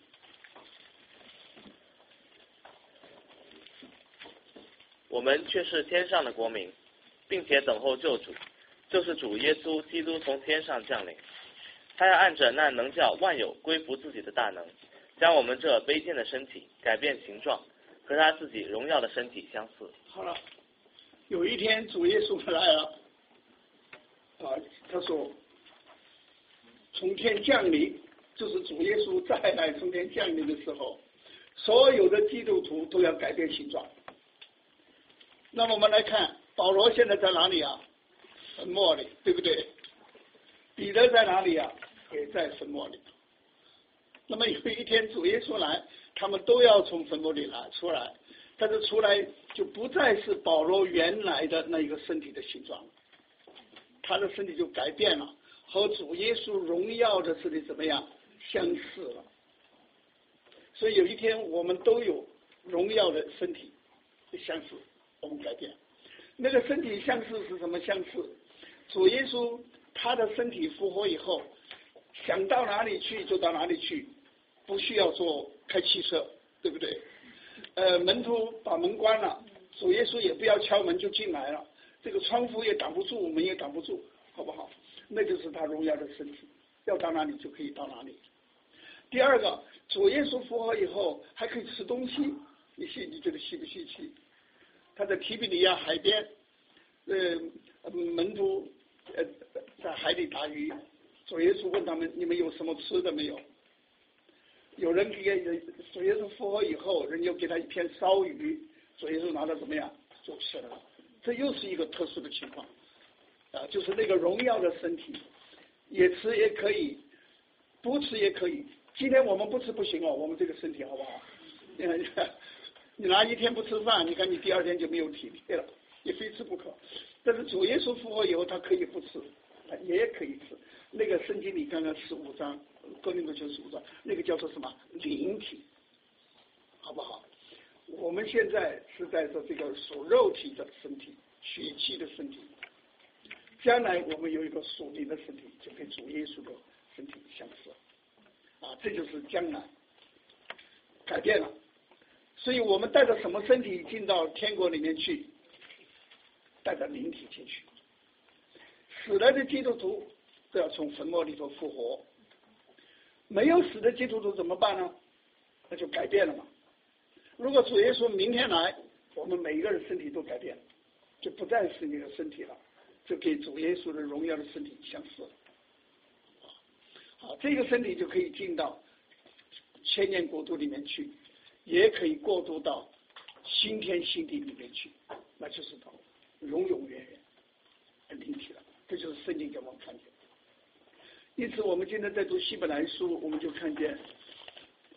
我们却是天上的国民，并且等候救主，就是主耶稣基督从天上降临。他要按着那能叫万有归服自己的大能，将我们这卑贱的身体改变形状，和他自己荣耀的身体相似。 好了，有一天主耶稣来了，啊，他说从天降临，就是主耶稣再来从天降临的时候，所有的基督徒都要改变形状。那么我们来看，保罗现在在哪里啊？坟墓里，对不对？彼得在哪里啊？也在坟墓里。那么有一天主耶稣来，他们都要从坟墓里来出来，但是出来就不再是保罗原来的那一个身体的形状了，他的身体就改变了，和主耶稣荣耀的身体怎么样相似了。所以有一天我们都有荣耀的身体相似，我们改变。那个身体相似是什么相似？主耶稣他的身体复活以后，想到哪里去就到哪里去，不需要坐开汽车，对不对？呃，门徒把门关了，主耶稣也不要敲门就进来了，这个窗户也挡不住，门也挡不住，好不好？那就是他荣耀的身体，要到哪里就可以到哪里。第二个，主耶稣复活以后还可以吃东西，你信？你觉得稀不稀奇？他在提比利亚海边，呃，门徒呃在海里打鱼，主耶稣问他们：你们有什么吃的没有？有人给主耶稣复活以后，人就给他一片烧鱼，主耶稣拿到怎么样就吃了。这又是一个特殊的情况啊，就是那个荣耀的身体，也吃也可以，不吃也可以。今天我们不吃不行哦，我们这个身体好不好？你拿一天不吃饭，你看你第二天就没有体力了，也非吃不可。但是主耶稣复活以后，他可以不吃，他也可以吃。那个圣经里刚刚十五章，哥林多前十五章，那个叫做什么灵体，好不好？我们现在是在说这个属肉体的身体，血气的身体。将来我们有一个属灵的身体，就跟主耶稣的身体相似啊，这就是将来改变了。所以我们带着什么身体进到天国里面去？带着灵体进去。死了的基督徒都要从坟墓里头复活，没有死的基督徒怎么办呢？那就改变了嘛。如果主耶稣明天来，我们每一个人身体都改变了，就不再是那个身体了，就给主耶稣的荣耀的身体相似了。好，这个身体就可以进到千年国度里面去，也可以过渡到新天新地里面去，那就是到永永远远的灵体了。这就是圣经给我们看见。因此我们今天在读希伯来书，我们就看见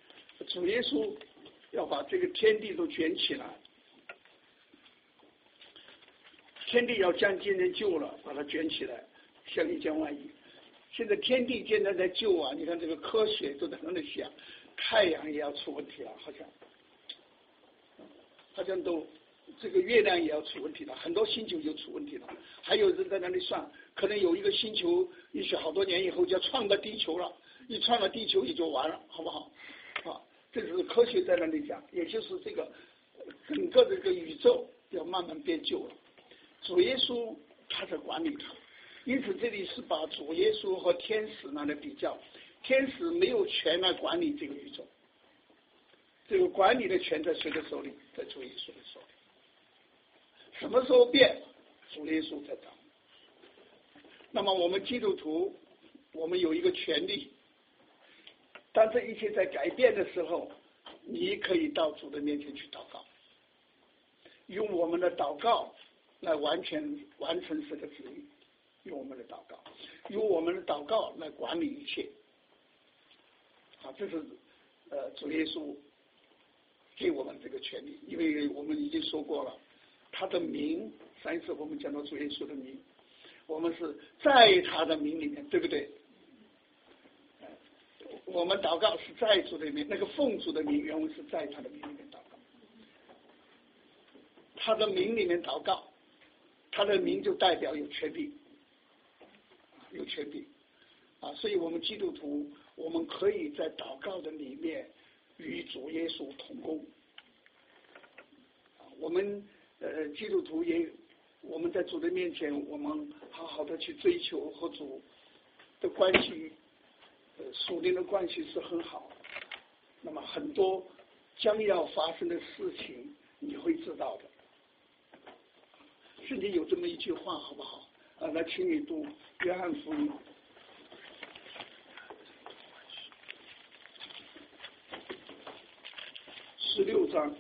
主耶稣要把这个天地都卷起来，天地要将今天救了，把它卷起来，像一件外衣。现在天地现在在救啊，你看这个科学都在那里想，太阳也要出问题了，好像，好像都这个月亮也要出问题了，很多星球就出问题了。还有人在那里算，可能有一个星球，也许好多年以后就要撞到地球了，一撞到地球也就完了，好不好？啊，这是科学在那里讲，也就是这个整个这个宇宙要慢慢变旧了。主耶稣他在管理它。因此，这里是把主耶稣和天使拿来比较，天使没有权来管理这个宇宙，这个管理的权在谁的手里？在主耶稣的手里。什么时候变？主耶稣在掌。那么我们基督徒，我们有一个权利，当这一切在改变的时候，你可以到主的面前去祷告，用我们的祷告来完全完成神的旨意。用我们的祷告，用我们的祷告来管理一切。啊，这是呃主耶稣给我们这个权利，因为我们已经说过了，他的名，上一次我们讲到主耶稣的名，我们是在他的名里面，对不对？我们祷告是在主的名，那个奉主的名原文是在他的名里面祷告，他的名里面祷告，他的名就代表有权利。有权柄啊，所以我们基督徒，我们可以在祷告的里面与主耶稣同工。啊、我们呃基督徒也，我们在主的面前，我们好好的去追求和主的关系，呃属灵的关系是很好。那么很多将要发生的事情，你会知道的。圣经有这么一句话，好不好？啊，来，请你读约翰福音十六章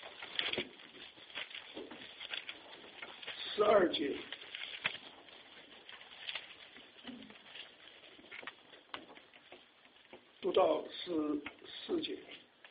十二节，读到十四节。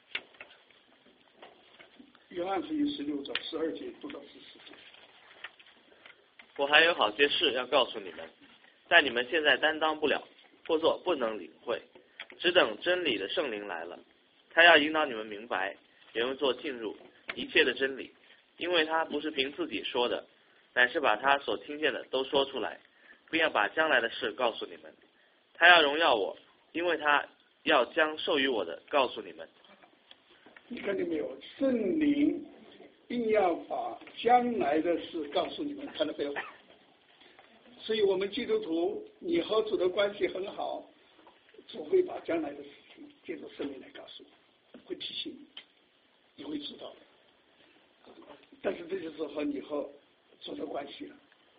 约翰福音十六章十二节读到十四节。 我还有好些事要告诉你们，但你们现在担当不了，或作不能领会，只等真理的圣灵来了，他要引导你们明白，也用作进入一切的真理，因为他不是凭自己说的，乃是把他所听见的都说出来，并要把将来的事告诉你们。他要荣耀我，因为他要将授予我的告诉你们。 你看见没有？圣灵并要把将来的事告诉你们，看到没有？所以我们基督徒，你和主的关系很好，主会把将来的事情借着圣灵来告诉你，会提醒你，你会知道的。但是这就是和你和主的关系了。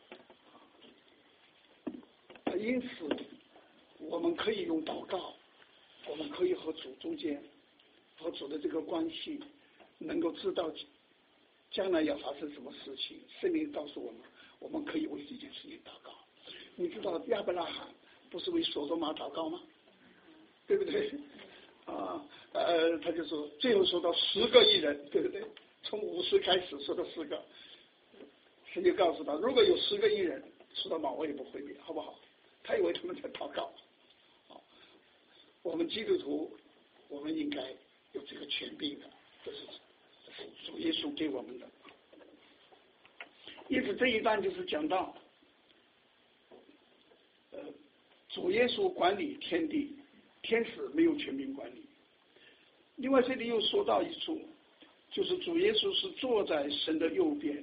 因此，我们可以用祷告，我们可以和主中间和主的这个关系，能够知道将来要发生什么事情，圣灵告诉我们，我们可以为这件事情祷告。你知道亚伯拉罕不是为所多玛祷告吗？对不对？啊，呃，他就说，最后说到十个亿人，对不对？从五十开始说到十个，神就告诉他，如果有十个亿人，说到马我也不会灭，好不好？他以为他们在祷告。好，我们基督徒，我们应该有这个权柄的，这是这是主耶稣给我们的。因此这一段就是讲到，呃，主耶稣管理天地，天使没有权柄管理。另外这里又说到一处，就是主耶稣是坐在神的右边。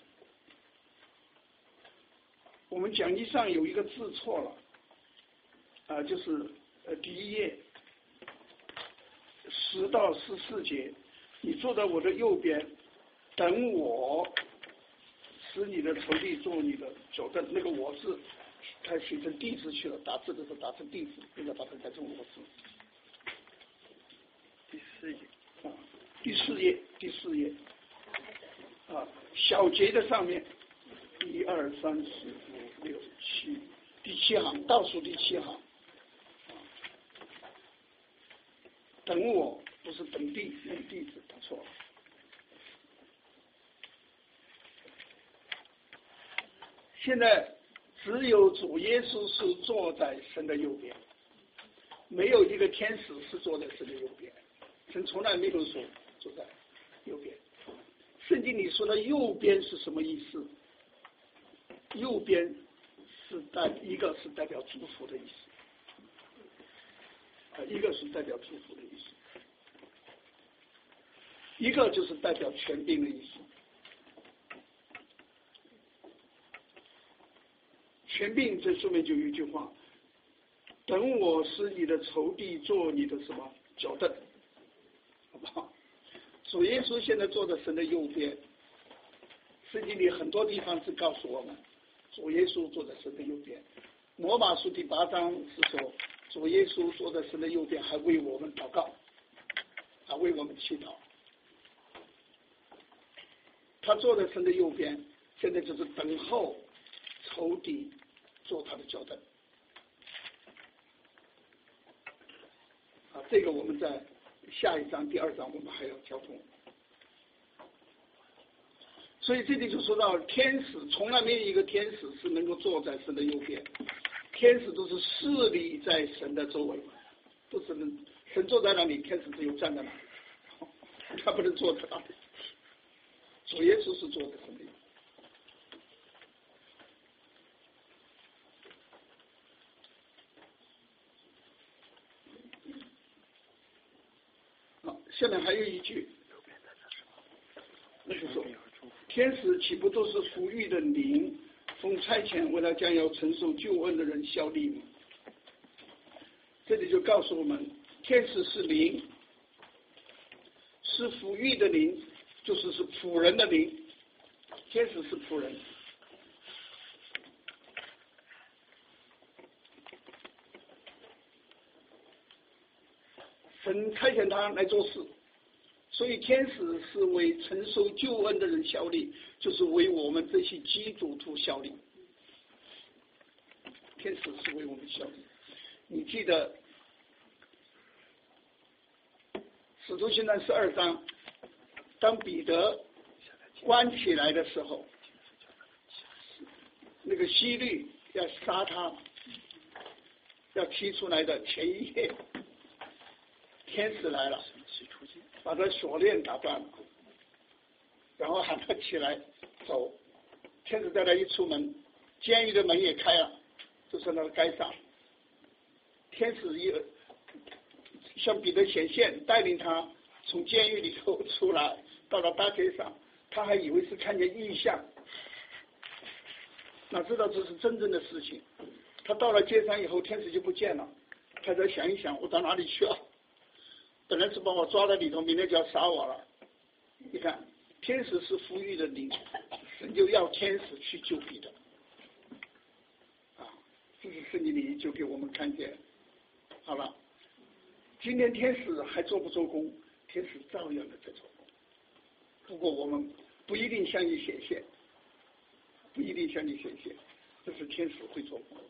我们讲义上有一个字错了，啊、呃，就是呃第一页十到十四节，你坐在我的右边，等我使你的仇敌做你的脚凳。那个我字，它写成地字去了，打字的时候打成地字，现在把它改成我字。第四页啊，第四页，第四页啊，小节的上面，一二三四五六七，第七行倒数第七行。等我不是等弟等弟子，打错了。现在只有主耶稣是坐在神的右边，没有一个天使是坐在神的右边，神从来没有说坐在右边。圣经里说的右边是什么意思？右边是代一个是代表祝福的意思，啊，一个是代表祝福的意思，一个就是代表权柄的意思。权柄这上面就有一句话：等我使你的仇敌做你的什么脚凳，好不好？主耶稣现在坐在神的右边，圣经里很多地方是告诉我们，主耶稣坐在神的右边。罗马书第八章是说，主耶稣坐在神的右边，还为我们祷告，还为我们祈祷。他坐在神的右边，现在就是等候仇敌做他的脚凳。啊，这个我们在下一章第二章我们还要交通。所以这里就说到天使，从来没有一个天使是能够坐在神的右边，天使都是侍立在神的周围，不是能神坐在那里，天使只有站在那里，他不能坐在那里。主耶稣是坐在神的右边。好，下面还有一句，那就是说，天使岂不都是服役的灵，奉差遣为了将要承受救恩的人效力吗？这里就告诉我们，天使是灵，是服役的灵，就是是仆人的灵。天使是仆人，神差遣他来做事，所以天使是为承受救恩的人效力，就是为我们这些基督徒效力。天使是为我们效力。你记得使徒行传十二章，当彼得关起来的时候，那个希律要杀他，要踢出来的前一夜，天使来了，把他锁链打断了，然后喊他起来走。天使带他一出门，监狱的门也开了，就是那个街上，天使一向彼得显现，带领他从监狱里头出来，到了大街上，他还以为是看见异象，哪知道这是真正的事情。他到了街上以后，天使就不见了，他再想一想，我到哪里去啊？本来是把我抓在里头，明天就要杀我了。你看，天使是服役的灵，神就要天使去救彼得。啊，这是圣经里就给我们看见。好了，今天天使还做不做工？天使照样的在做工，不过我们不一定向你显现，不一定向你显现，这是天使会做工。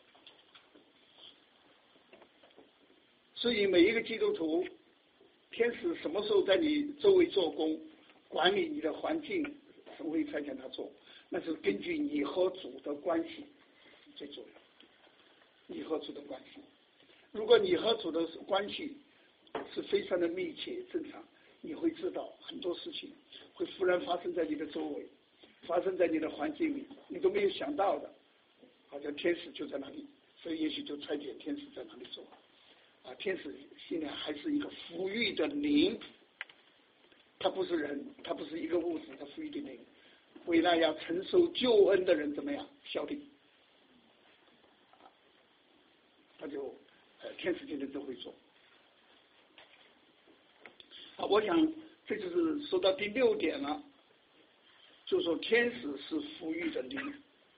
所以每一个基督徒，天使什么时候在你周围做工，管理你的环境，神会差遣他做，那是根据你和主的关系最重要。你和主的关系，如果你和主的关系是非常的密切正常，你会知道很多事情会忽然发生在你的周围，发生在你的环境里，你都没有想到的，好像天使就在那里，所以也许就差遣天使在那里做。啊，天使现在还是一个服役的灵，他不是人，他不是一个物质，他服役的灵，为了要承受救恩的人怎么样效力，他就呃天使今天都会做。啊，我想这就是说到第六点了，就是说天使是服役的灵。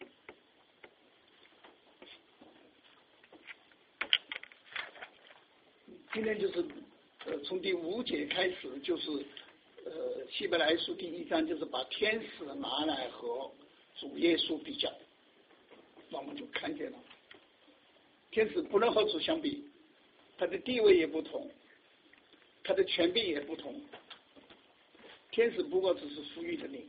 今天就是呃从第五节开始，就是呃希伯来书第一章，就是把天使拿来和主耶稣比较，那我们就看见了天使不能和主相比，他的地位也不同， 他的权柄也不同。天使不过只是赋予的灵。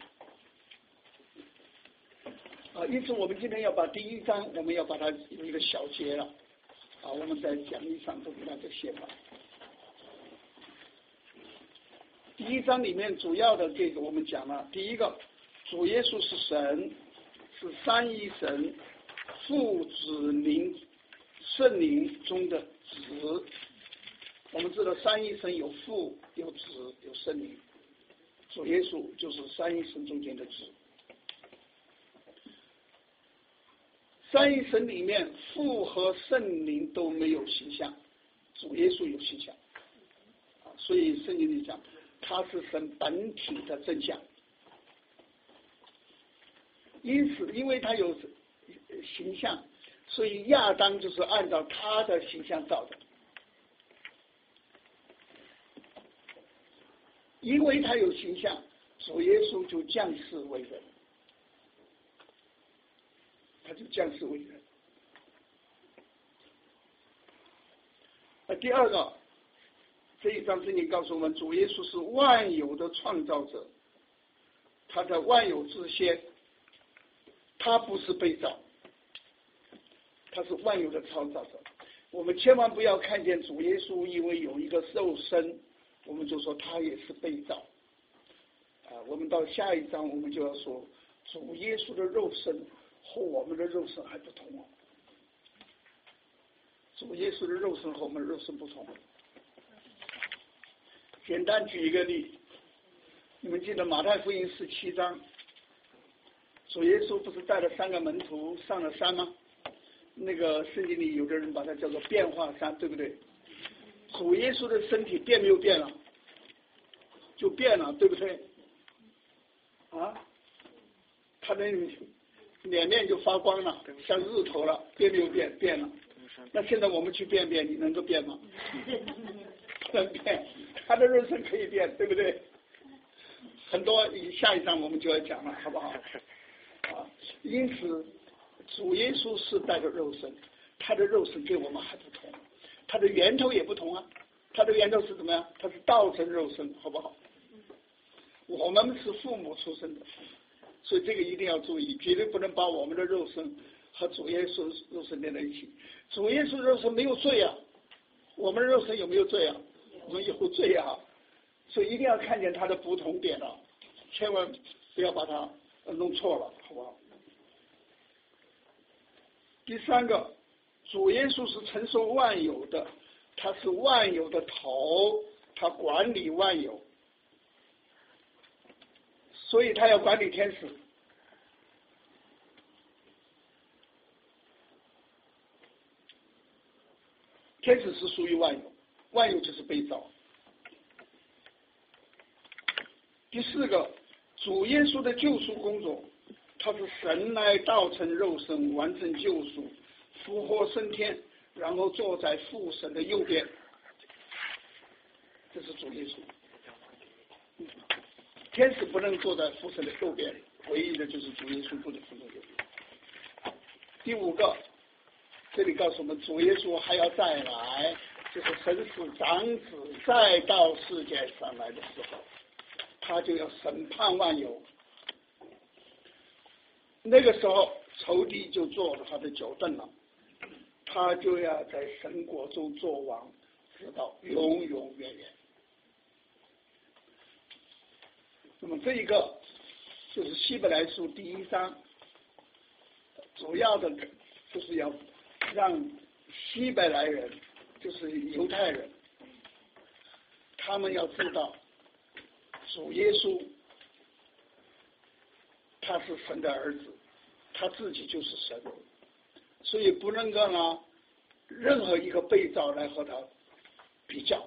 啊，因此我们今天要把第一章，我们要把它有一个小节了。啊，我们在讲义上都给它这写吧。第一章里面主要的这个我们讲了，第一个，主耶稣是神，是三一神父子灵圣灵中的子。我们知道三一神有父有子有圣灵，主耶稣就是三一神中间的子。三一神里面父和圣灵都没有形象，主耶稣有形象，所以圣经里讲他是神本体的真相。因此因为他有形象，所以亚当就是按照他的形象造的。因为他有形象，主耶稣就降世为人，他就降世为人。那第二个，这一章圣经告诉我们，主耶稣是万有的创造者，他在万有之先，他不是被造，他是万有的创造者。我们千万不要看见主耶稣因为有一个肉身，我们就说他也是被造。啊，我们到下一章我们就要说，主耶稣的肉身和我们的肉身还不同哦。主耶稣的肉身和我们的肉身不同。简单举一个例，你们记得马太福音十七章，主耶稣不是带了三个门徒上了山吗？那个圣经里有的人把它叫做变化山，对不对？主耶稣的身体变没有变了？就变了，对不对？啊，他的脸面就发光了，像日头了，变没有变？变了。那现在我们去变变，你能够变吗？不能变，他的肉身可以变，对不对？很多下一章我们就要讲了，好不好？啊，因此主耶稣是带着肉身，他的肉身跟我们还不同，他的源头也不同啊。他的源头是怎么样？他是道成肉身，好不好？我们是父母出生的，所以这个一定要注意，绝对不能把我们的肉身和主耶稣肉身连在一起。主耶稣肉身没有罪啊，我们的肉身有没有罪啊？我们有罪啊，所以一定要看见它的不同点了，千万不要把它弄错了，好不好？第三个，主耶稣是承受万有的，他是万有的头，他管理万有，所以他要管理天使。天使是属于万有，万有就是被造。第四个，主耶稣的救赎工作，他是神来道成肉身，完成救赎，复活升天，然后坐在父神的右边，这是主耶稣。天使不能坐在父神的右边，唯一的就是主耶稣坐在父神的右边。第五个，这里告诉我们，主耶稣还要再来，就是神使长子再到世界上来的时候，他就要审判万有。那个时候仇敌就坐了他的脚凳了，他就要在神国中做王，直到永永远远。那么这一个就是希伯来书第一章，主要的就是要让希伯来人，就是犹太人，他们要知道主耶稣他是神的儿子，他自己就是神，所以不能够拿任何一个被造来和他比较。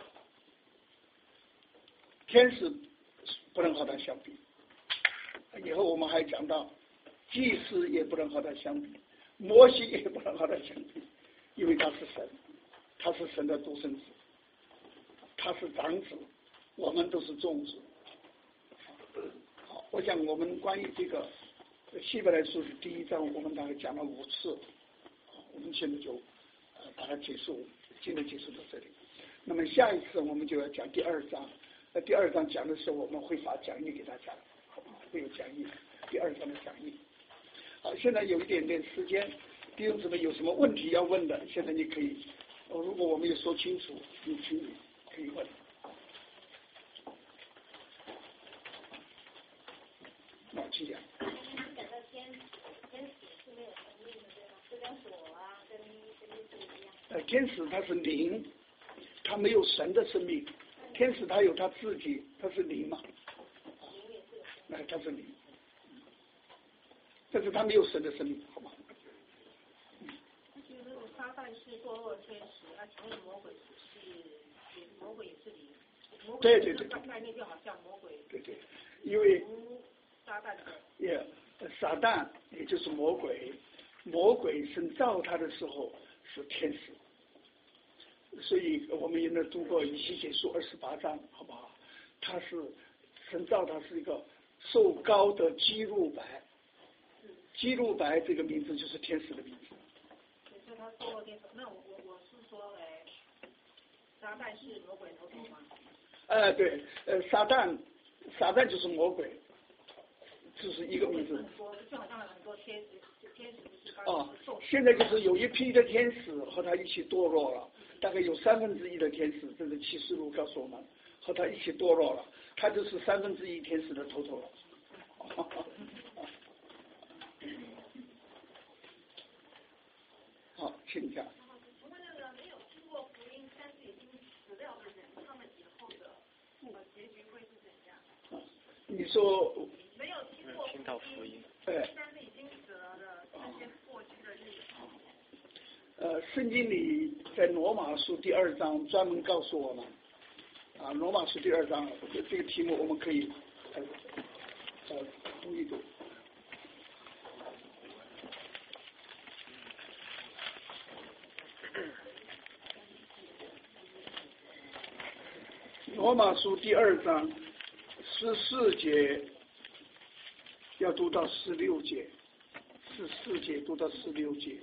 天使不能和他相比，以后我们还讲到祭司也不能和他相比，摩西也不能和他相比，因为他是神，他是神的独生子，他是长子，我们都是众子。好，我想我们关于这个希伯来书的第一章，我们大概讲了五次，我们现在就呃把它结束，今天结束到这里。 那么下一次我们就要讲第二章，那第二章讲的时候我们会发讲义给大家，好不好？会有讲义，第二章的讲义。好，现在有一点点时间，弟兄姊妹有什么问题要问的，现在你可以，如果我没有说清楚，你请你可以问。那请讲。呃，天使他是灵，他没有神的生命。天使他有他自己，他是灵嘛？哎，他是灵，但是他没有神的生命，好吗？ 其实撒旦是堕落天使，那请问魔鬼是魔鬼也是灵？ 对对对， 概念就好像魔鬼。 对对，因为撒旦的。 也撒旦也就是魔鬼，魔鬼神造他的时候是天使。所以我们也能读过以西结书二十八章，好不好？他是神造他是一个瘦高的基路白，基路白这个名字就是天使的名字。 所以他堕落天使，那我我我是说，哎，撒旦是魔鬼头头吗？ 呃，对，呃，撒旦，撒旦就是魔鬼，这是一个名字。 就好像很多天使，天使是刚哦，现在就是有一批的天使和他一起堕落了。大概有三分之一的天使，这是启示录告诉我们，和他一起堕落了，他就是三分之一天使的头头了。好，请讲。 请问那个没有听过福音，但是已经死掉的人，他们以后的呃结局会是怎样？ 你说没有听过听到福音， 哎， 但是已经死了的这些过去的日子。 呃，圣经里在罗马书第二章专门告诉我们，啊，罗马书第二章这个题目我们可以呃呃读一读。罗马书第二章十四节要读到十六节，十四节读到十六节。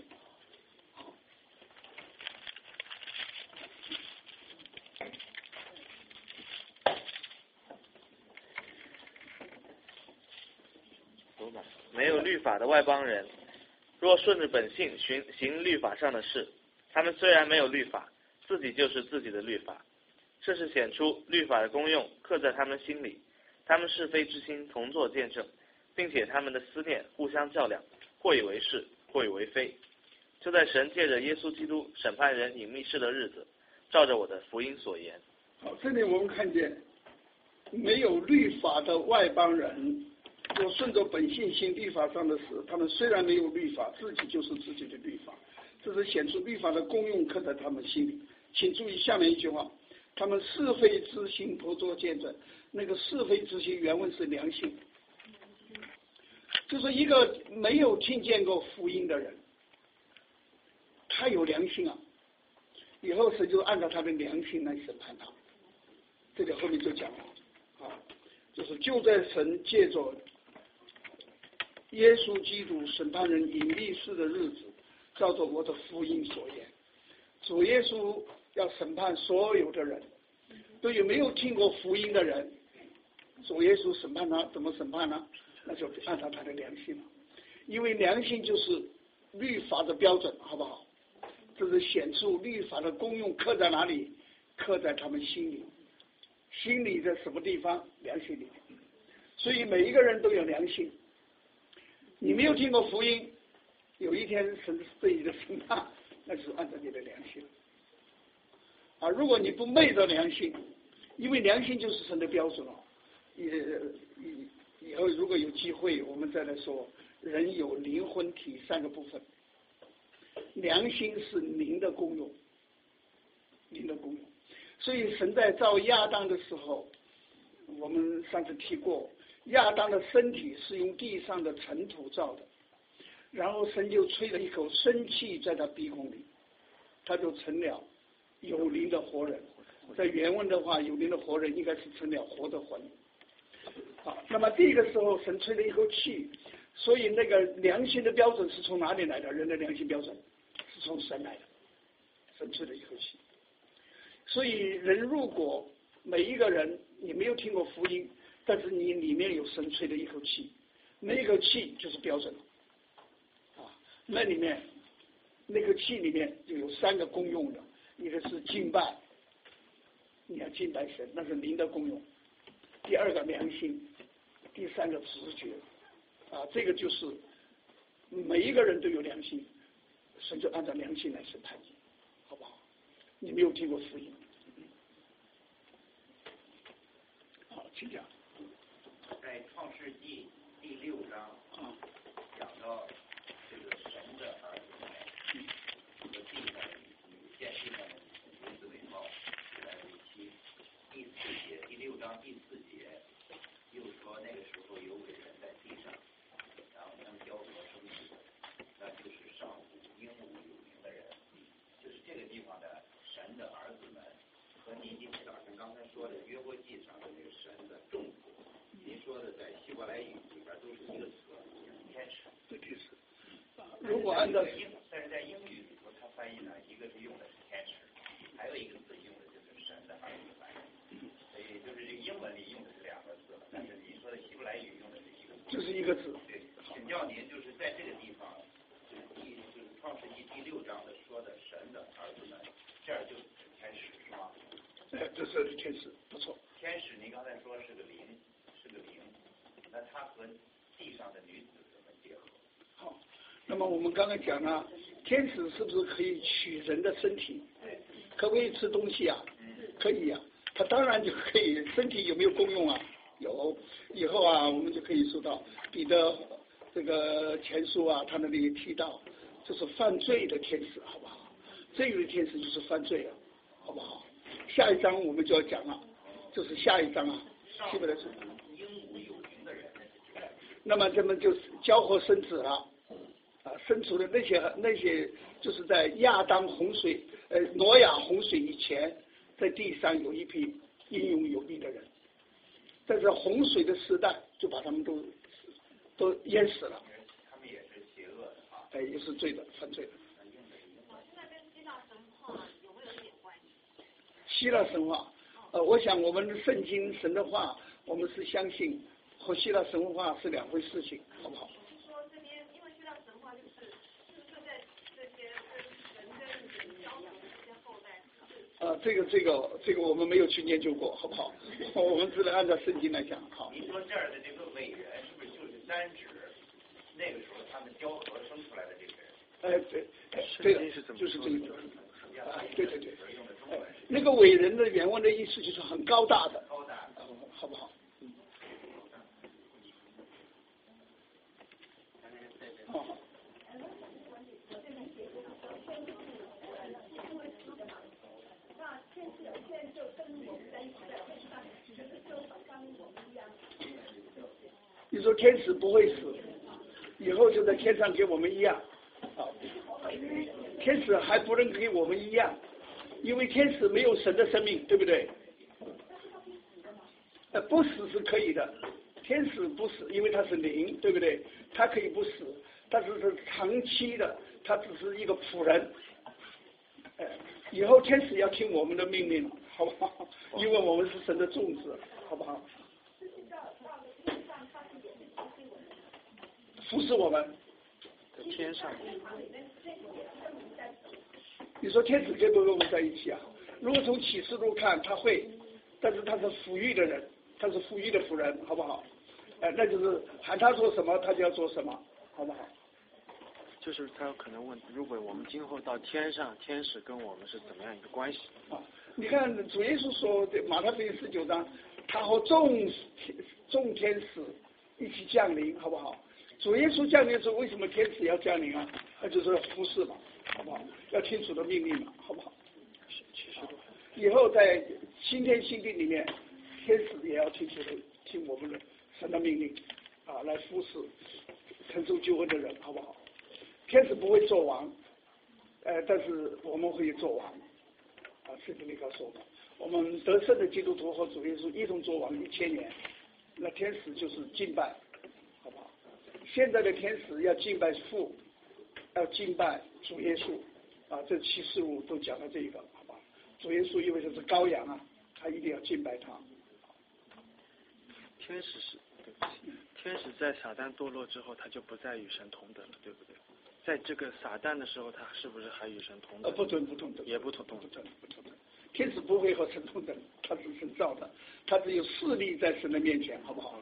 没有律法的外邦人，若顺着本性行行律法上的事，他们虽然没有律法，自己就是自己的律法。这是显出律法的功用刻在他们心里，他们是非之心同作见证，并且他们的思念互相较量，或以为是，或以为非。就在神借着耶稣基督审判人隐秘事的日子，照着我的福音所言。 好，这里我们看见没有律法的外邦人，若顺着本性行律法上的事，他们虽然没有律法，自己就是自己的律法。这是显出律法的功用刻在他们心里。请注意下面一句话，他们是非之心不做见证。那个是非之心原文是良心，就是一个没有听见过福音的人，他有良心啊，以后神就按照他的良心来审判他。这里后面就讲了啊，就是就在神借着耶稣基督审判人隐秘事的日子，照着我的福音所言，主耶稣要审判所有的人。对于没有听过福音的人，主耶稣审判他，怎么审判呢？那就按照他的良心了，因为良心就是律法的标准，好不好？这是显出律法的功用刻在哪里？刻在他们心里。心里在什么地方？良心里。所以每一个人都有良心。你没有听过福音，有一天神对你的审判，那就是按照你的良心。啊，如果你不昧着良心，因为良心就是神的标准了。也以以后如果有机会，我们再来说，人有灵魂体三个部分。良心是灵的功用，灵的功用。所以神在造亚当的时候，我们上次提过，亚当的身体是用地上的尘土造的，然后神就吹了一口生气在他鼻孔里，他就成了有灵的活人。在原文的话，有灵的活人应该是成了活的魂。好，那么这个时候神吹了一口气，所以那个良心的标准是从哪里来的？人的良心标准是从神来的，神吹了一口气。 所以人如果每一个人你没有听过福音，但是你里面有神吹的一口气，那口气就是标准啊，那里面那个气里面就有三个功用的，一个是敬拜，你要敬拜神，那是灵的功用；第二个良心，第三个直觉啊，这个就是每一个人都有良心，神就按照良心来审判你，好不好？你没有听过福音，好，请讲。 在创世纪第六章啊，讲到这个神的儿子们和地上的女见地上的女子为貌，来为妻。第四节，第六章第四节又说那个时候有伟人在地上，然后能交合生子，那就是上古英武有名的人，就是这个地方的神的儿子们和您今天早上刚才说的约伯记上的这个神的众子。您说的在希伯来语里边都是一个词，天使。 对，天使。啊，如果按照英，但是在英语里头，它翻译呢，一个是用的是天使，还有一个字用的就是神的儿子来。所以就是这个英文里用的是两个字，但是您说的希伯来语用的是一个字。 就是一个字。 对，请教您，就是在这个地方，就是第就是创世纪第六章的说的神的儿子们，这儿就是指天使是吗？ 哎，这是天使，不错。 天使，您刚才说是个灵。那他和地上的女子怎么结合？ 好，那么我们刚才讲了，天使是不是可以取人的身体？可不可以吃东西啊？可以啊，他当然就可以。身体有没有功用啊？有。以后啊，我们就可以说到彼得这个前书啊，他那里提到，这是犯罪的天使，好不好？这个天使就是犯罪了，好不好？下一章我们就要讲了，就是下一章啊，基本上是。那么这么就是交合生子了，啊，生出的那些那些就是在亚当洪水，呃，挪亚洪水以前，在地上有一批英勇有力的人，但是洪水的时代就把他们都都淹死了。 他们也是邪恶的啊， 哎，也是罪的，犯罪的。 那跟希腊神话有没有一点关系？ 希腊神话，呃，我想我们的圣经神的话，我们是相信。和希腊神话是两回事情，好不好？ 说这边，因为希腊神话就是是不是在这些跟人跟人交流的这些后代？ 呃，这个这个这个我们没有去研究过，好不好？我们只能按照圣经来讲，好。 您说这儿的这个伟人是不是就是单指那个时候他们交合生出来的这个人？ 哎，对，对的，就是这个。啊，对对对。哎，那个伟人的原文的意思就是很高大的， 高大， 好不好？你说天使不会死，以后就在天上跟我们一样，啊，天使还不能跟我们一样，因为天使没有神的生命，对不对？呃，不死是可以的，天使不死，因为他是灵，对不对？他可以不死，但是是长期的，他只是一个仆人。呃，以后天使要听我们的命令，好不好？因为我们是神的种子，好不好？服侍我们。 在天上。 你说天使可不可以跟我们在一起啊？如果从启示录看，他会，但是他是富裕的人，他是富裕的仆人，好不好？哎、呃，那就是喊他做什么，他就要做什么，好不好？ 就是他有可能问，如果我们今后到天上，天使跟我们是怎么样一个关系？ 啊，你看主耶稣说的马太福音十九章，他和众众天使一起降临，好不好？主耶稣降临的时候，为什么天使要降临啊？那就是服侍嘛，好不好？要听主的命令嘛，好不好？ 其实都以后在新天新地里面，天使也要听主的，听我们的神的命令啊，来服侍承受救恩的人，好不好？天使不会做王，呃，但是我们会做王啊，圣经里告诉我们，我们得胜的基督徒和主耶稣一同做王一千年，那天使就是敬拜，好不好？现在的天使要敬拜父，要敬拜主耶稣啊，这启示录都讲了这个，好吧？ 主耶稣因为这是羔羊啊，他一定要敬拜他。 天使是，对不起，天使在撒旦堕落之后，他就不再与神同等了，对不对？在这个撒旦的时候，他是不是还与神同等？ 呃，不同不同等， 也不同等， 不同不同等。天使不会和神同等，他是神造的，他只有势力在神的面前，好不好？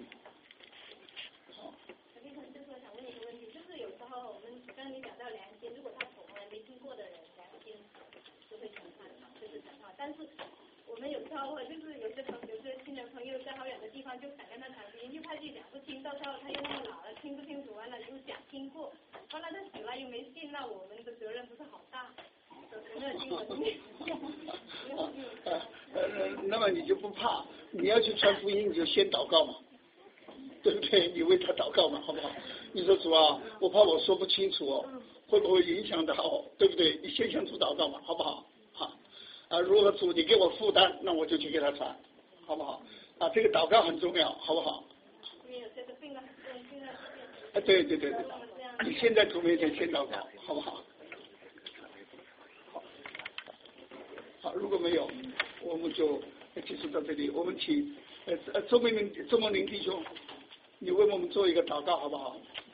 好。 陈先生，就是我想问一个问题，就是有时候我们刚刚你讲到良心，如果他从来没听过的人，良心是会审判嘛，就是审判。但是我们有时候就是有些朋有些亲人朋友在好远的地方，就想跟他谈福音，就怕自己讲不清，到时候他又那么老了，听不清楚，完了又讲听过，完了他死了又没信，那我们的责任不是好大？有没有经文？ 呃，那么你就不怕，你要去传福音，你就先祷告嘛，对不对？你为他祷告嘛，好不好？你说主啊，我怕我说不清楚哦，会不会影响到哦，对不对？你先向主祷告嘛，好不好？好啊，如果主你给我负担，那我就去给他传，好不好？啊，这个祷告很重要，好不好？啊，对对对对，你先在主面前先祷告，好不好？好，如果没有，我们就结束到这里。我们请呃呃周梦林周梦林弟兄，你为我们做一个祷告，好不好？